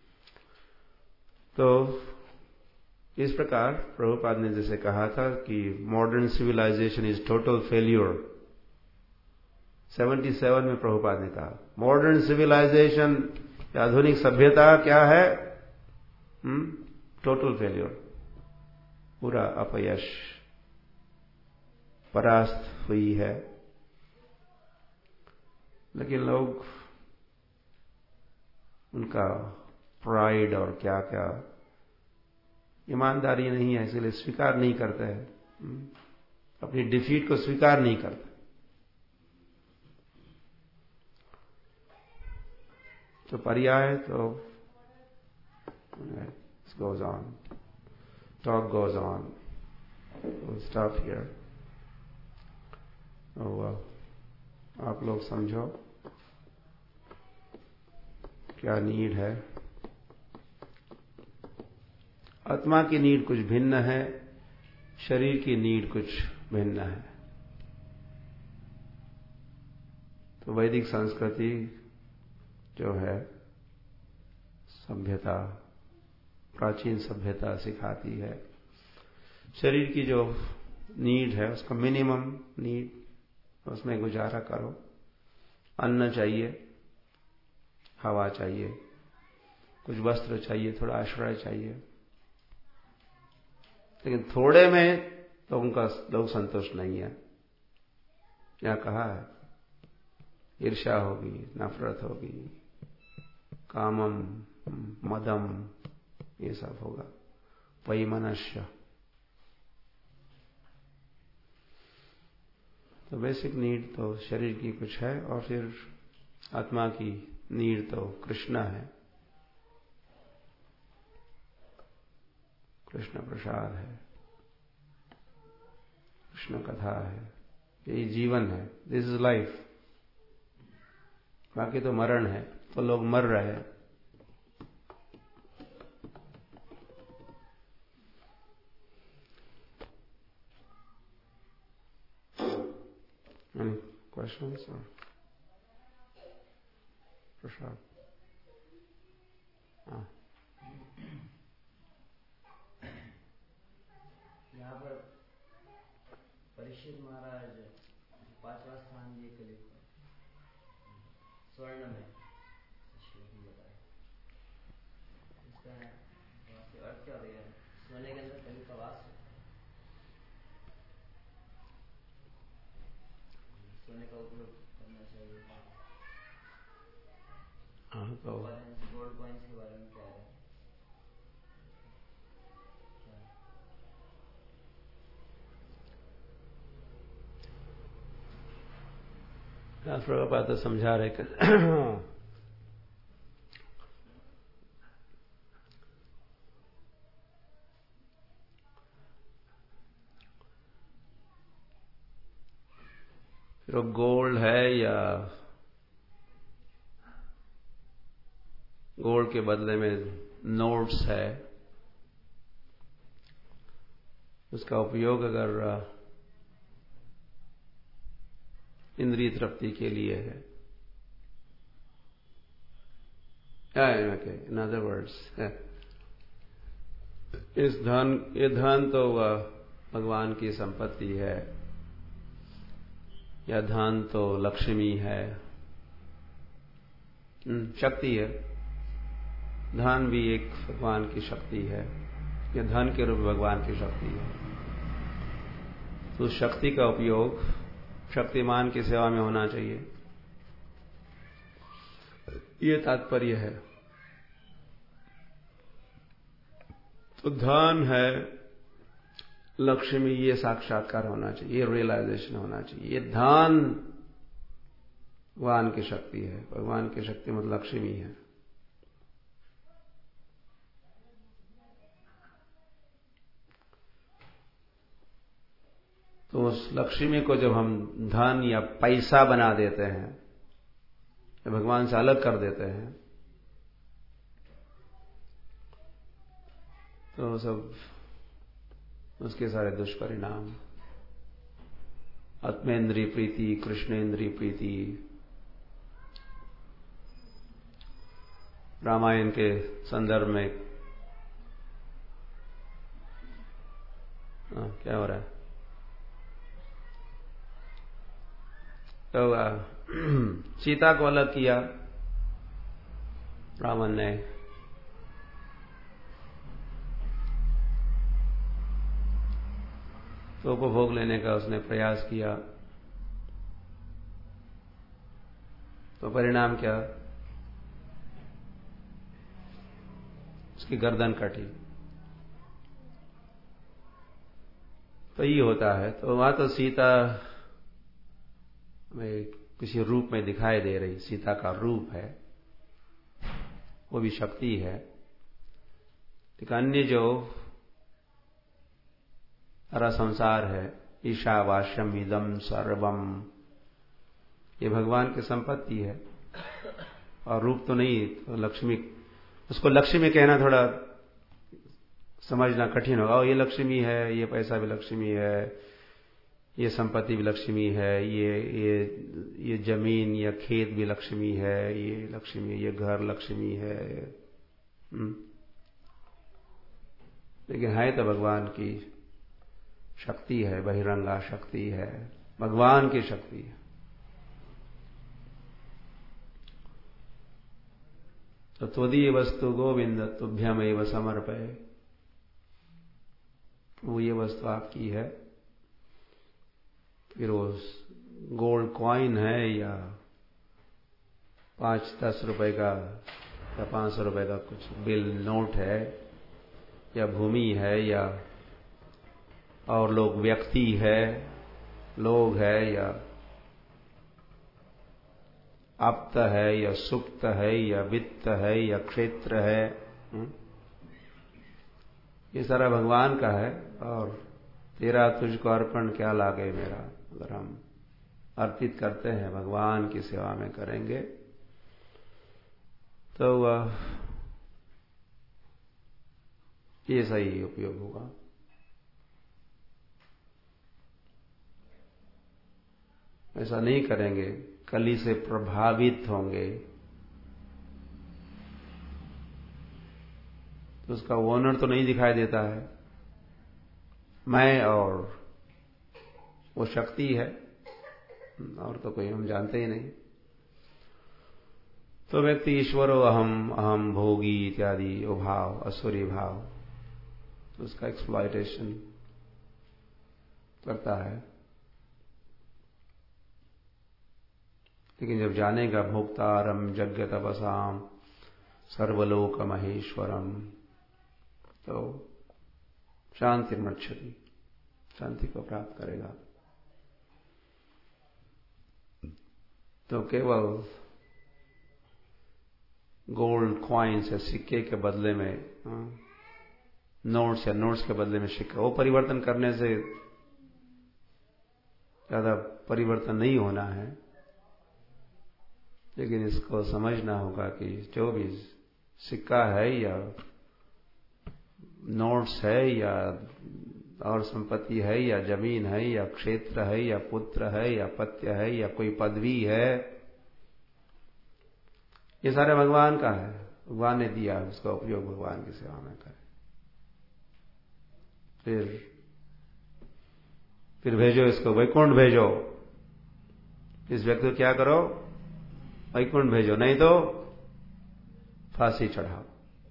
Speaker 3: तो इस प्रकार प्रभुपाद ने जैसे कहा था कि modern civilisation is total failure, 77 में प्रभुपाद ने कहा मॉडर्न सिविलाइजेशन, आधुनिक सभ्यता क्या है? टोटल फेल्यूर, पूरा अपयश, परास्त हुई है। लेकिन लोग उनका प्राइड और क्या क्या ईमानदारी नहीं है, इसलिए स्वीकार नहीं करते हैं, अपनी डिफीट को स्वीकार नहीं करते। तो पर्याय तो goes on, talk goes on, we'll stop here। आप लोग समझो क्या नीड है। आत्मा की नीड कुछ भिन्न है, शरीर की नीड कुछ भिन्न है। तो वैदिक संस्कृति जो है सभ्यता, प्राचीन सभ्यता सिखाती है शरीर की जो नीड है उसका मिनिमम नीड, उसमें गुजारा करो। अन्न चाहिए, हवा चाहिए, कुछ वस्त्र चाहिए, थोड़ा आश्रय चाहिए, लेकिन थोड़े में तो उनका लोग संतुष्ट नहीं है। क्या कहा है? ईर्ष्या होगी, नफरत होगी, कामम, मदम, ये सब होगा, वैमनस्य। तो बेसिक नीड तो शरीर की कुछ है, और फिर आत्मा की नीड तो कृष्ण है, कृष्ण प्रसाद है, कृष्ण कथा है, यही जीवन है। This is life. बाकी तो मरण है, तो लोग मर रहे हैं। Any questions or Prashad?
Speaker 4: यहाँ पर परीक्षित महाराज 5वां स्थान ये कलिप स्वर्ण में बताया, इसका अर्थ क्या हो गया? सोने के अंदर कलिप का वास है, सोने का उपयोग करना चाहिए। तो गोल्ड कॉइन्स के बारे में क्या है?
Speaker 3: प्रभुपाद तो समझा रहे कि फिर वो गोल्ड है या गोल्ड के बदले में नोट्स है, उसका उपयोग अगर इंद्रिय तृप्ति के लिए है, इन अदर वर्ड्स ये धन तो भगवान की संपत्ति है, या धन तो लक्ष्मी है, शक्ति है। धन भी एक भगवान की शक्ति है, या धन के रूप में भगवान की शक्ति है। तो शक्ति का उपयोग शक्तिमान की सेवा में होना चाहिए, ये तात्पर्य है। तो धन है, लक्ष्मी, ये साक्षात्कार होना चाहिए, ये रियलाइजेशन होना चाहिए। ये धन भगवान की शक्ति है। भगवान की शक्ति मतलब लक्ष्मी है। तो उस लक्ष्मी को जब हम धन या पैसा बना देते हैं, या भगवान से अलग कर देते हैं, तो सब उसके सारे दुष्परिणाम, आत्मेंद्रिय प्रीति, कृष्णेंद्रिय प्रीति, रामायण के संदर्भ में क्या हो रहा है? तो सीता को अलग किया रावण ने, तो उपभोग लेने का उसने प्रयास किया, तो परिणाम क्या? उसकी गर्दन कटी। तो ये होता है। तो वहां तो सीता में किसी रूप में दिखाई दे रही, सीता का रूप है, वो भी शक्ति है। लेकिन अन्य जो सारा संसार है, ईशावास्यम इदम सर्वम, ये भगवान की संपत्ति है और रूप तो नहीं। तो लक्ष्मी, उसको लक्ष्मी कहना थोड़ा समझना कठिन होगा। ये लक्ष्मी है, ये पैसा भी लक्ष्मी है, ये संपत्ति भी लक्ष्मी है, ये जमीन या खेत भी लक्ष्मी है, ये लक्ष्मी, ये घर लक्ष्मी है। लेकिन है तो भगवान की शक्ति है, बहिरंगा शक्ति है, भगवान की शक्ति है। तो त्वदीय वस्तु गोविंद तुभ्यम एव समर्पये, वो ये वस्तु आपकी है। फिर वो गोल्ड कॉइन है या 5-10 रुपए का या 500 रुपए का कुछ बिल नोट है, या भूमि है, या और लोग व्यक्ति है, लोग है, या आप्त है, या सुप्त है, या वित्त है, या क्षेत्र है, ये सारा भगवान का है। और तेरा तुझको अर्पण क्या लागे मेरा, अगर हम अर्पित करते हैं, भगवान की सेवा में करेंगे, तो वह ये सही उपयोग होगा। ऐसा नहीं करेंगे, कली से प्रभावित होंगे, तो उसका ओनर तो नहीं दिखाई देता है, मैं और वो शक्ति है, और तो कोई हम जानते ही नहीं। तो व्यक्ति ईश्वरो अहम, अहम भोगी इत्यादि वो भाव, असुरी भाव, तो उसका एक्सप्लॉयटेशन करता है। लेकिन जब जानेगा भोक्तारम यज्ञ तपसाम सर्वलोक महेश्वरम, तो शांति मृच्छति, शांति को प्राप्त करेगा। तो केवल गोल्ड कॉइन्स या सिक्के के बदले में, नोट्स या नोट्स के बदले में सिक्का, वो परिवर्तन करने से ज्यादा परिवर्तन नहीं होना है। लेकिन इसको समझना होगा कि जो भी सिक्का है या नोट्स है या और संपत्ति है या जमीन है या क्षेत्र है या पुत्र है या पत्य है या कोई पदवी है, ये सारे भगवान का है, भगवान ने दिया, उसका उपयोग भगवान की सेवा में करें। फिर भेजो इसको, वैकुंठ भेजो, इस व्यक्ति को क्या करो, वैकुंठ भेजो, नहीं तो फांसी चढ़ाओ।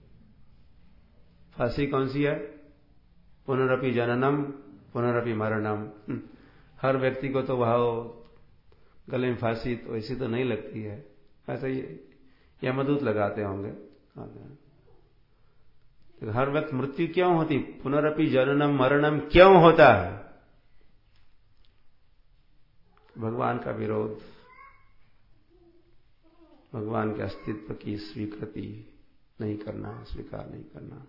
Speaker 3: फांसी कौन सी है? पुनरपि जननम पुनरपि मरणम। हर व्यक्ति को तो वह गले में फांसी तो ऐसी तो नहीं लगती है, ऐसा ही यमदूत लगाते होंगे। हर वक्त मृत्यु क्यों होती? पुनरपि जननम मरणम क्यों होता है? भगवान का विरोध, भगवान के अस्तित्व की स्वीकृति नहीं करना, स्वीकार नहीं करना,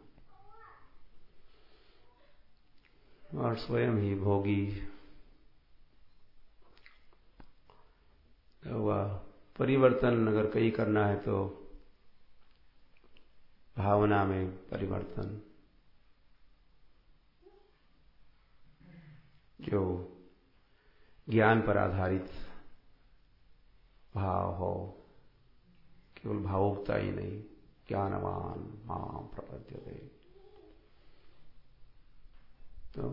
Speaker 3: और स्वयं ही भोगी हुआ। परिवर्तन अगर कहीं करना है तो भावना में परिवर्तन, जो ज्ञान पर आधारित भाव हो, केवल भावुकता ही नहीं, ज्ञानवान मां प्रपद्यते। तो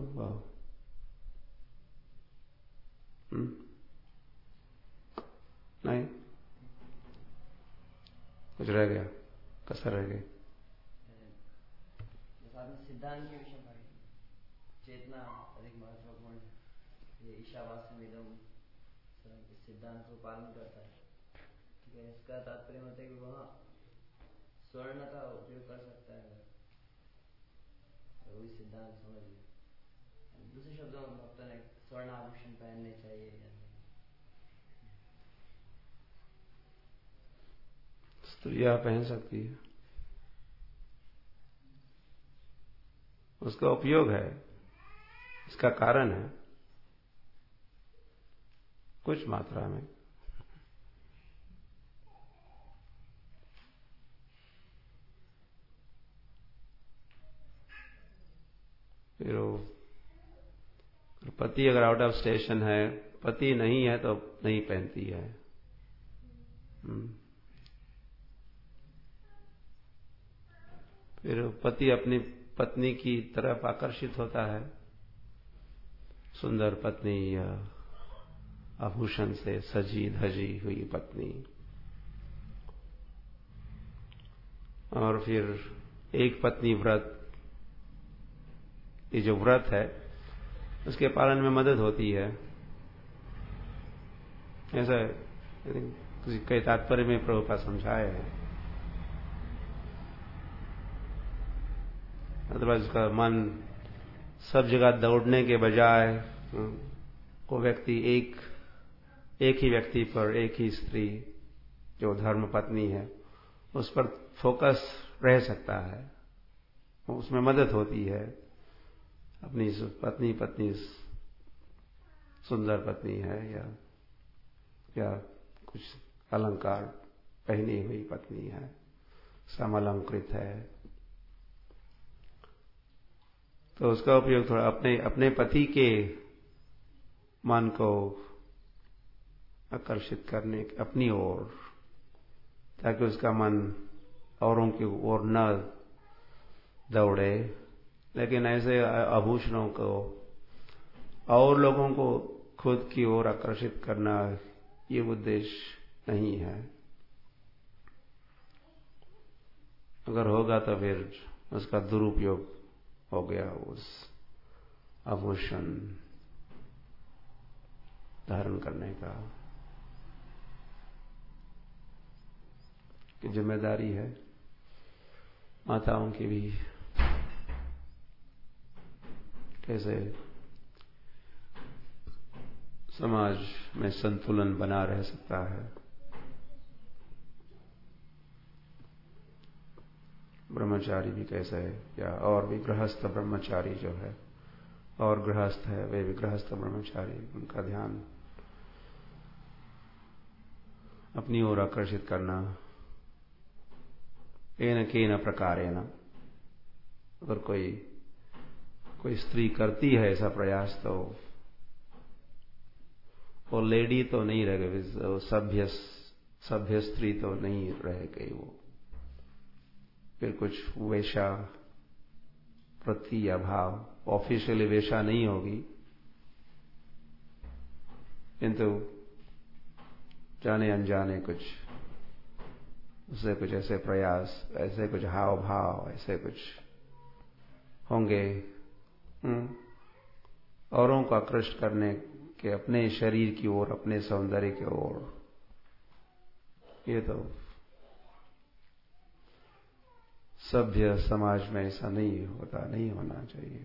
Speaker 3: नहीं, कुछ रह गया, कसर रह गई।
Speaker 4: सिद्धांत के विषय में चेतना अधिक महत्वपूर्ण, ये ईशावास्यमिदं इस सिद्धांत को पालन करता है। ठीक है, इसका तात्पर्य होता है कि वह स्वर्ण का उपयोग कर सकता है, वही सिद्धांत समझिए। दूसरे शब्दों में भक्तों ने स्वर्ण आभूषण पहनने चाहिए या नहीं?
Speaker 3: स्त्रियां पहन सकती है, उसका उपयोग है, इसका कारण है कुछ मात्रा में। फिर पति अगर आउट ऑफ स्टेशन है, पति नहीं है तो नहीं पहनती है। फिर पति अपनी पत्नी की तरफ आकर्षित होता है, सुंदर पत्नी या आभूषण से सजी धजी हुई पत्नी, और फिर एक पत्नी व्रत, ये जो व्रत है उसके पालन में मदद होती है। ऐसा कई तात्पर्य में प्रभुपाद समझाया है। अदरवाइज उसका मन सब जगह दौड़ने के बजाय को व्यक्ति एक ही व्यक्ति पर, एक ही स्त्री जो धर्म पत्नी है उस पर फोकस रह सकता है, उसमें मदद होती है। अपनी पत्नी सुंदर पत्नी है या कुछ अलंकार पहनी हुई पत्नी है, समलंकृत है, तो उसका उपयोग थोड़ा अपने पति के मन को आकर्षित करने अपनी ओर, ताकि उसका मन औरों की ओर न दौड़े। लेकिन ऐसे आभूषणों को और लोगों को खुद की ओर आकर्षित करना, ये उद्देश्य नहीं है। अगर होगा तो फिर उसका दुरुपयोग हो गया उस आभूषण धारण करने का। कि जिम्मेदारी है माताओं की भी, कैसे समाज में संतुलन बना रह सकता है। ब्रह्मचारी भी कैसे है, या और भी गृहस्थ ब्रह्मचारी जो है, और गृहस्थ है वे भी गृहस्थ ब्रह्मचारी, उनका ध्यान अपनी ओर आकर्षित करना केन प्रकारेण। अगर कोई स्त्री करती है ऐसा प्रयास तो वो लेडी तो नहीं रह गई, सभ्य स्त्री तो नहीं रह गई, वो फिर कुछ वेशा वृत्ति या भाव, ऑफिशियली वेशा नहीं होगी, किंतु जाने अनजाने कुछ उससे कुछ ऐसे प्रयास, ऐसे कुछ हाव भाव, ऐसे कुछ होंगे औरों को आकृष्ट करने के, अपने शरीर की ओर, अपने सौंदर्य की ओर। ये तो सभ्य समाज में ऐसा नहीं होता, नहीं होना चाहिए।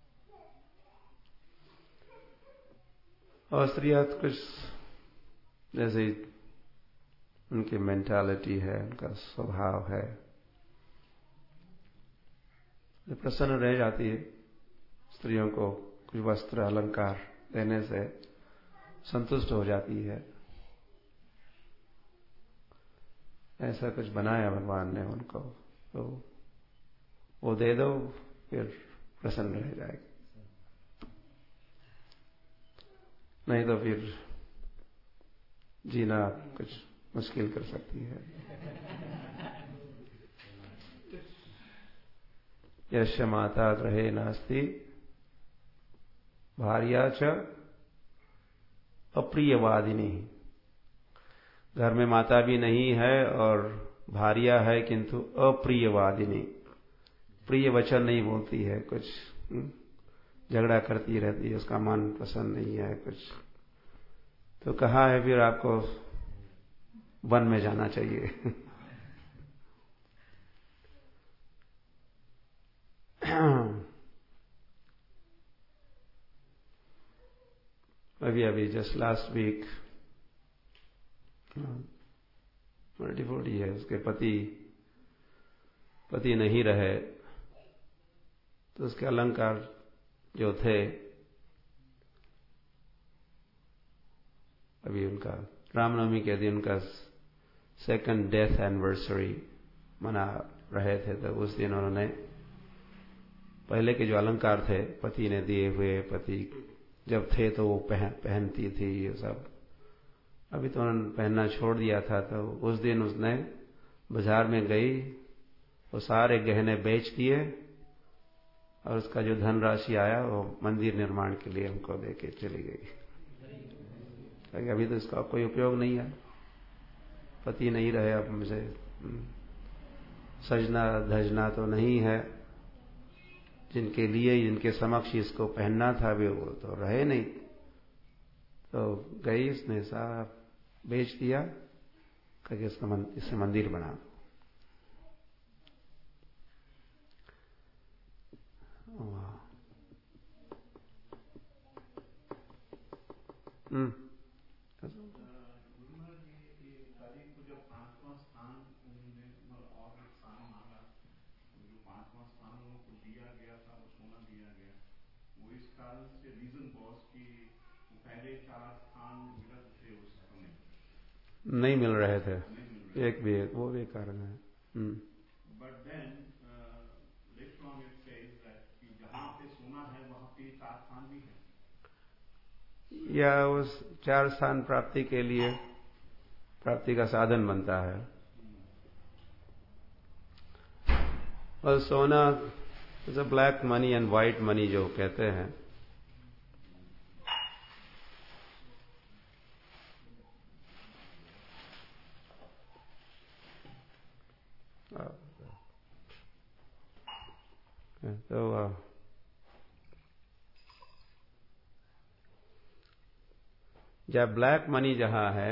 Speaker 3: और स्त्रियां कुछ जैसे उनकी मेंटालिटी है, उनका स्वभाव है, प्रसन्न रह जाती है। स्त्रियों को कुछ वस्त्र अलंकार देने से संतुष्ट हो जाती है। ऐसा कुछ बनाया भगवान ने उनको, तो वो दे दो, फिर प्रसन्न रह जाएगी। नहीं तो फिर जीना कुछ मुश्किल कर सकती है। यश माता गृहे नास्ति भार्या च अप्रियवादिनी। घर में माता भी नहीं है और भार्या है किंतु अप्रियवादिनी, प्रिय वचन नहीं बोलती है, कुछ झगड़ा करती रहती है, उसका मन पसंद नहीं है कुछ। तो कहा है फिर आपको वन में जाना चाहिए। अभी जस्ट लास्ट वीक 40 है, उसके पति नहीं रहे, तो उसके अलंकार जो थे, अभी उनका रामनवमी के दिन उनका 2nd डेथ एनिवर्सरी मना रहे थे, तो उस दिन उन्होंने पहले के जो अलंकार थे पति ने दिए हुए, पति जब थे तो वो पहनती थी ये सब, अभी तो उन्होंने पहनना छोड़ दिया था। तो उस दिन उसने बाजार में गई, वो सारे गहने बेच दिए और उसका जो धनराशि आया वो मंदिर निर्माण के लिए हमको देके चली गई। अभी तो इसका कोई उपयोग नहीं है, पति नहीं रहे, अब मुझे सजना धजना तो नहीं है, जिनके लिए जिनके समक्ष इसको पहनना था वे वो तो रहे नहीं। तो गई, उसने सारा बेच दिया, करके इससे मंदिर बना। नहीं मिल रहे थे, एक भी वो भी कारण है।
Speaker 5: But then later on it says that जहाँ पे सोना है वहाँ पे 4 स्थान भी है।
Speaker 3: या उस 4 स्थान प्राप्ति के लिए प्राप्ति का साधन बनता है। और सोना black money and white money जो कहते हैं, तो जब ब्लैक मनी जहां है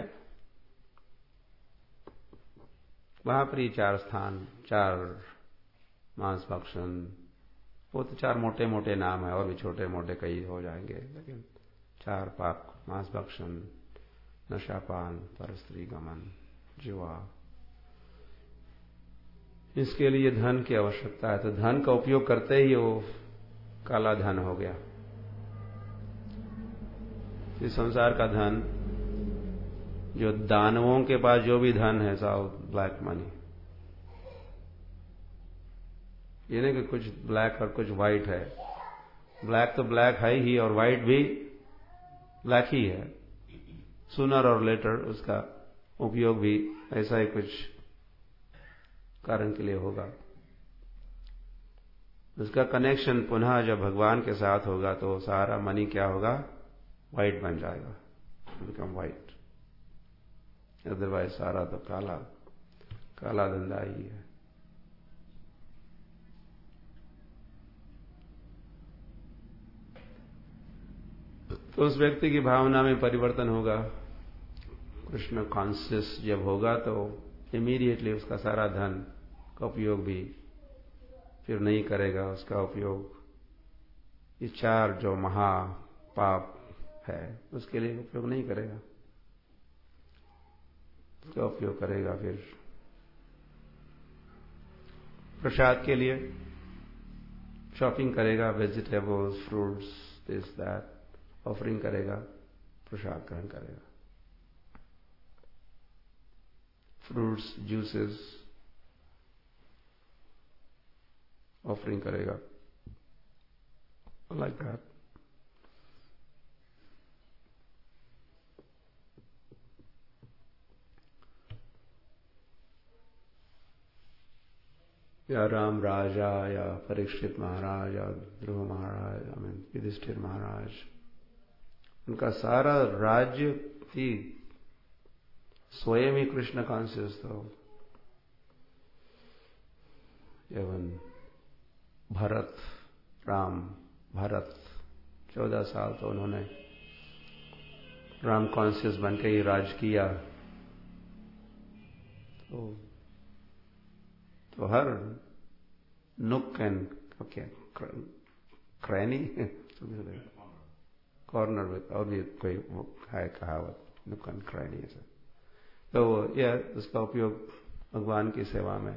Speaker 3: वहां पर ही 4 स्थान, 4 मांस भक्षण, वो तो 4 मोटे मोटे नाम है, और भी छोटे मोटे कई हो जाएंगे, लेकिन 4 पाप, मांस भक्षण, नशापान, परस्त्री गमन, जुआ, इसके लिए धन की आवश्यकता है। तो धन का उपयोग करते ही वो काला धन हो गया। इस संसार का धन, जो दानवों के पास जो भी धन है सब ब्लैक मनी। ये नहीं कि कुछ ब्लैक और कुछ व्हाइट है, ब्लैक तो ब्लैक है ही और व्हाइट भी ब्लैक ही है। सूनर और लेटर उसका उपयोग भी ऐसा ही कुछ कारण के लिए होगा। उसका कनेक्शन पुनः जब भगवान के साथ होगा तो सारा मनी क्या होगा, व्हाइट बन जाएगा, बिकम व्हाइट। अदरवाइज सारा तो काला काला धंधा ही है। तो उस व्यक्ति की भावना में परिवर्तन होगा। कृष्ण कॉन्शियस जब होगा तो इमीडिएटली उसका सारा धन का उपयोग भी फिर नहीं करेगा। उसका उपयोग ये 4 जो महापाप है उसके लिए उपयोग नहीं करेगा। उसका उपयोग करेगा। फिर प्रसाद के लिए शॉपिंग करेगा, vegetables, fruits, this that, offering करेगा, प्रसाद ग्रहण करेगा। फ्रूट्स, जूसेस ऑफरिंग करेगा, लाइक दैट। या राम राजा या परीक्षित महाराज या ध्रुव महाराज, युधिष्ठिर महाराज, उनका सारा राज्य थी स्वयं ही कृष्ण कॉन्शियस था। एवं भरत, राम भरत 14 साल तो उन्होंने राम कॉन्शियस बनके ही राज किया। तो हर नुक एंड क्रैनी कॉर्नर में, और भी कोई है कहावत, नुक एंड क्रैनी है। तो यह उसका उपयोग भगवान की सेवा में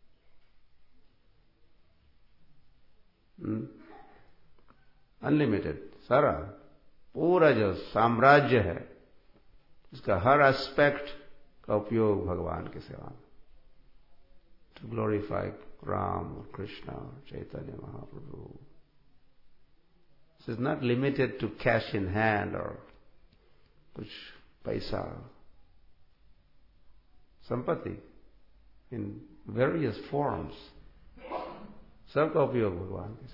Speaker 3: अनलिमिटेड, सारा पूरा जो साम्राज्य है उसका हर एस्पेक्ट का उपयोग भगवान की सेवा में, टू ग्लोरीफाई राम और कृष्ण और Chaitanya Mahaprabhu. This is not limited to cash in hand और कुछ पैसा, संपत्ति इन वेरियस फॉर्म्स, सबका उपयोग भगवान के साथ।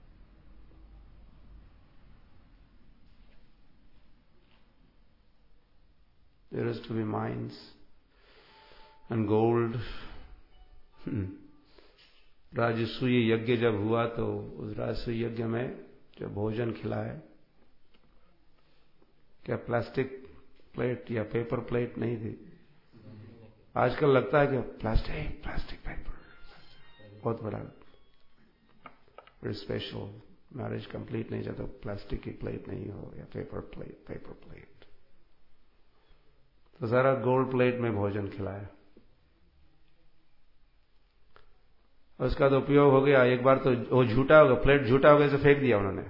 Speaker 3: There is to be mines and gold. राजसूय यज्ञ जब हुआ तो उस राजसूय यज्ञ में जो भोजन खिलाए, क्या प्लास्टिक प्लेट या पेपर प्लेट नहीं थी? आजकल लगता है कि प्लास्टिक पेपर बहुत बड़ा, वेरी स्पेशल, मैरिज कंप्लीट नहीं जाता प्लास्टिक की प्लेट नहीं हो या पेपर प्लेट। तो सारा गोल्ड प्लेट में भोजन खिलाया, उसका तो उपयोग हो गया। एक बार तो वो झूठा होगा, प्लेट झूठा हो गया तो फेंक दिया उन्होंने।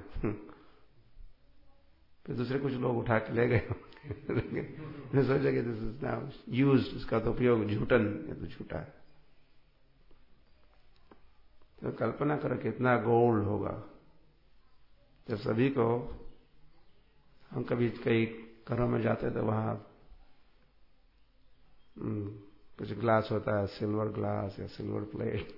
Speaker 3: फिर दूसरे कुछ लोग उठा के ले गए। सोचा कि दिस इज नाउ यूज्ड, इसका तो उपयोग झूठन, ये तो झूठा है। तो कल्पना करो कितना गोल्ड होगा जब सभी को, हम कभी कई घरों में जाते तो वहां कुछ ग्लास होता है, सिल्वर ग्लास या सिल्वर प्लेट,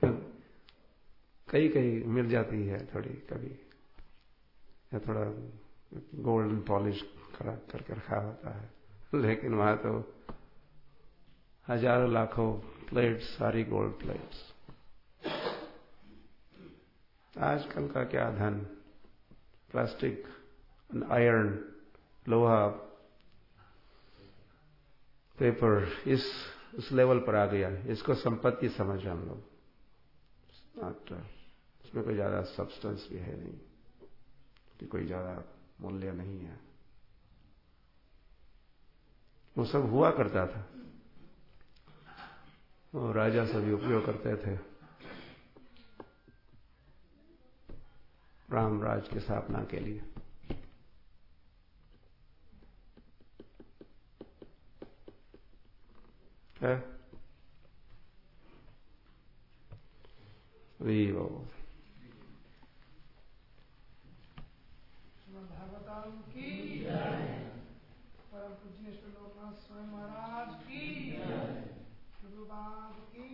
Speaker 3: कई मिल जाती है थोड़ी, कभी या थोड़ा गोल्डन पॉलिश करके रखा होता है, लेकिन वहां तो हजारों लाखों प्लेट्स, सारी गोल्ड प्लेट्स। आजकल का क्या धन, प्लास्टिक, आयरन, लोहा, पेपर, उस लेवल पर आ गया। इसको संपत्ति समझ हम लोग, इसमें कोई ज्यादा सब्सटेंस भी है नहीं, कि कोई ज्यादा मूल्य नहीं है। वो सब हुआ करता था, और राजा सभी उपयोग करते थे राम राज की स्थापना के लिए। है
Speaker 6: भागवतम की परम पूज्य श्री लोकनाथ स्वामी महाराज की, गुरु बाब की,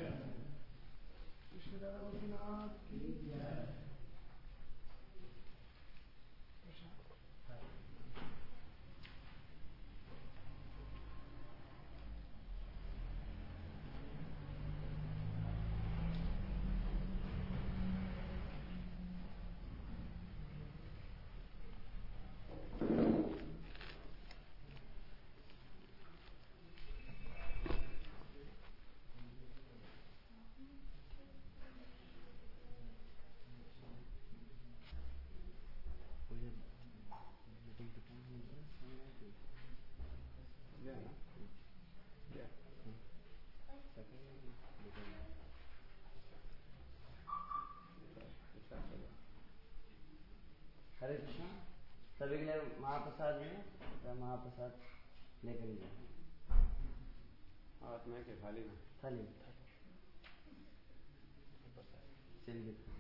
Speaker 6: श्री दादा गोपीनाथ की।
Speaker 4: हरे कृष्णा। सभी के लिए महाप्रसाद में तो महाप्रसाद लेकर ही जाए।
Speaker 3: हाथ में के थाली में
Speaker 4: थाली चलिए।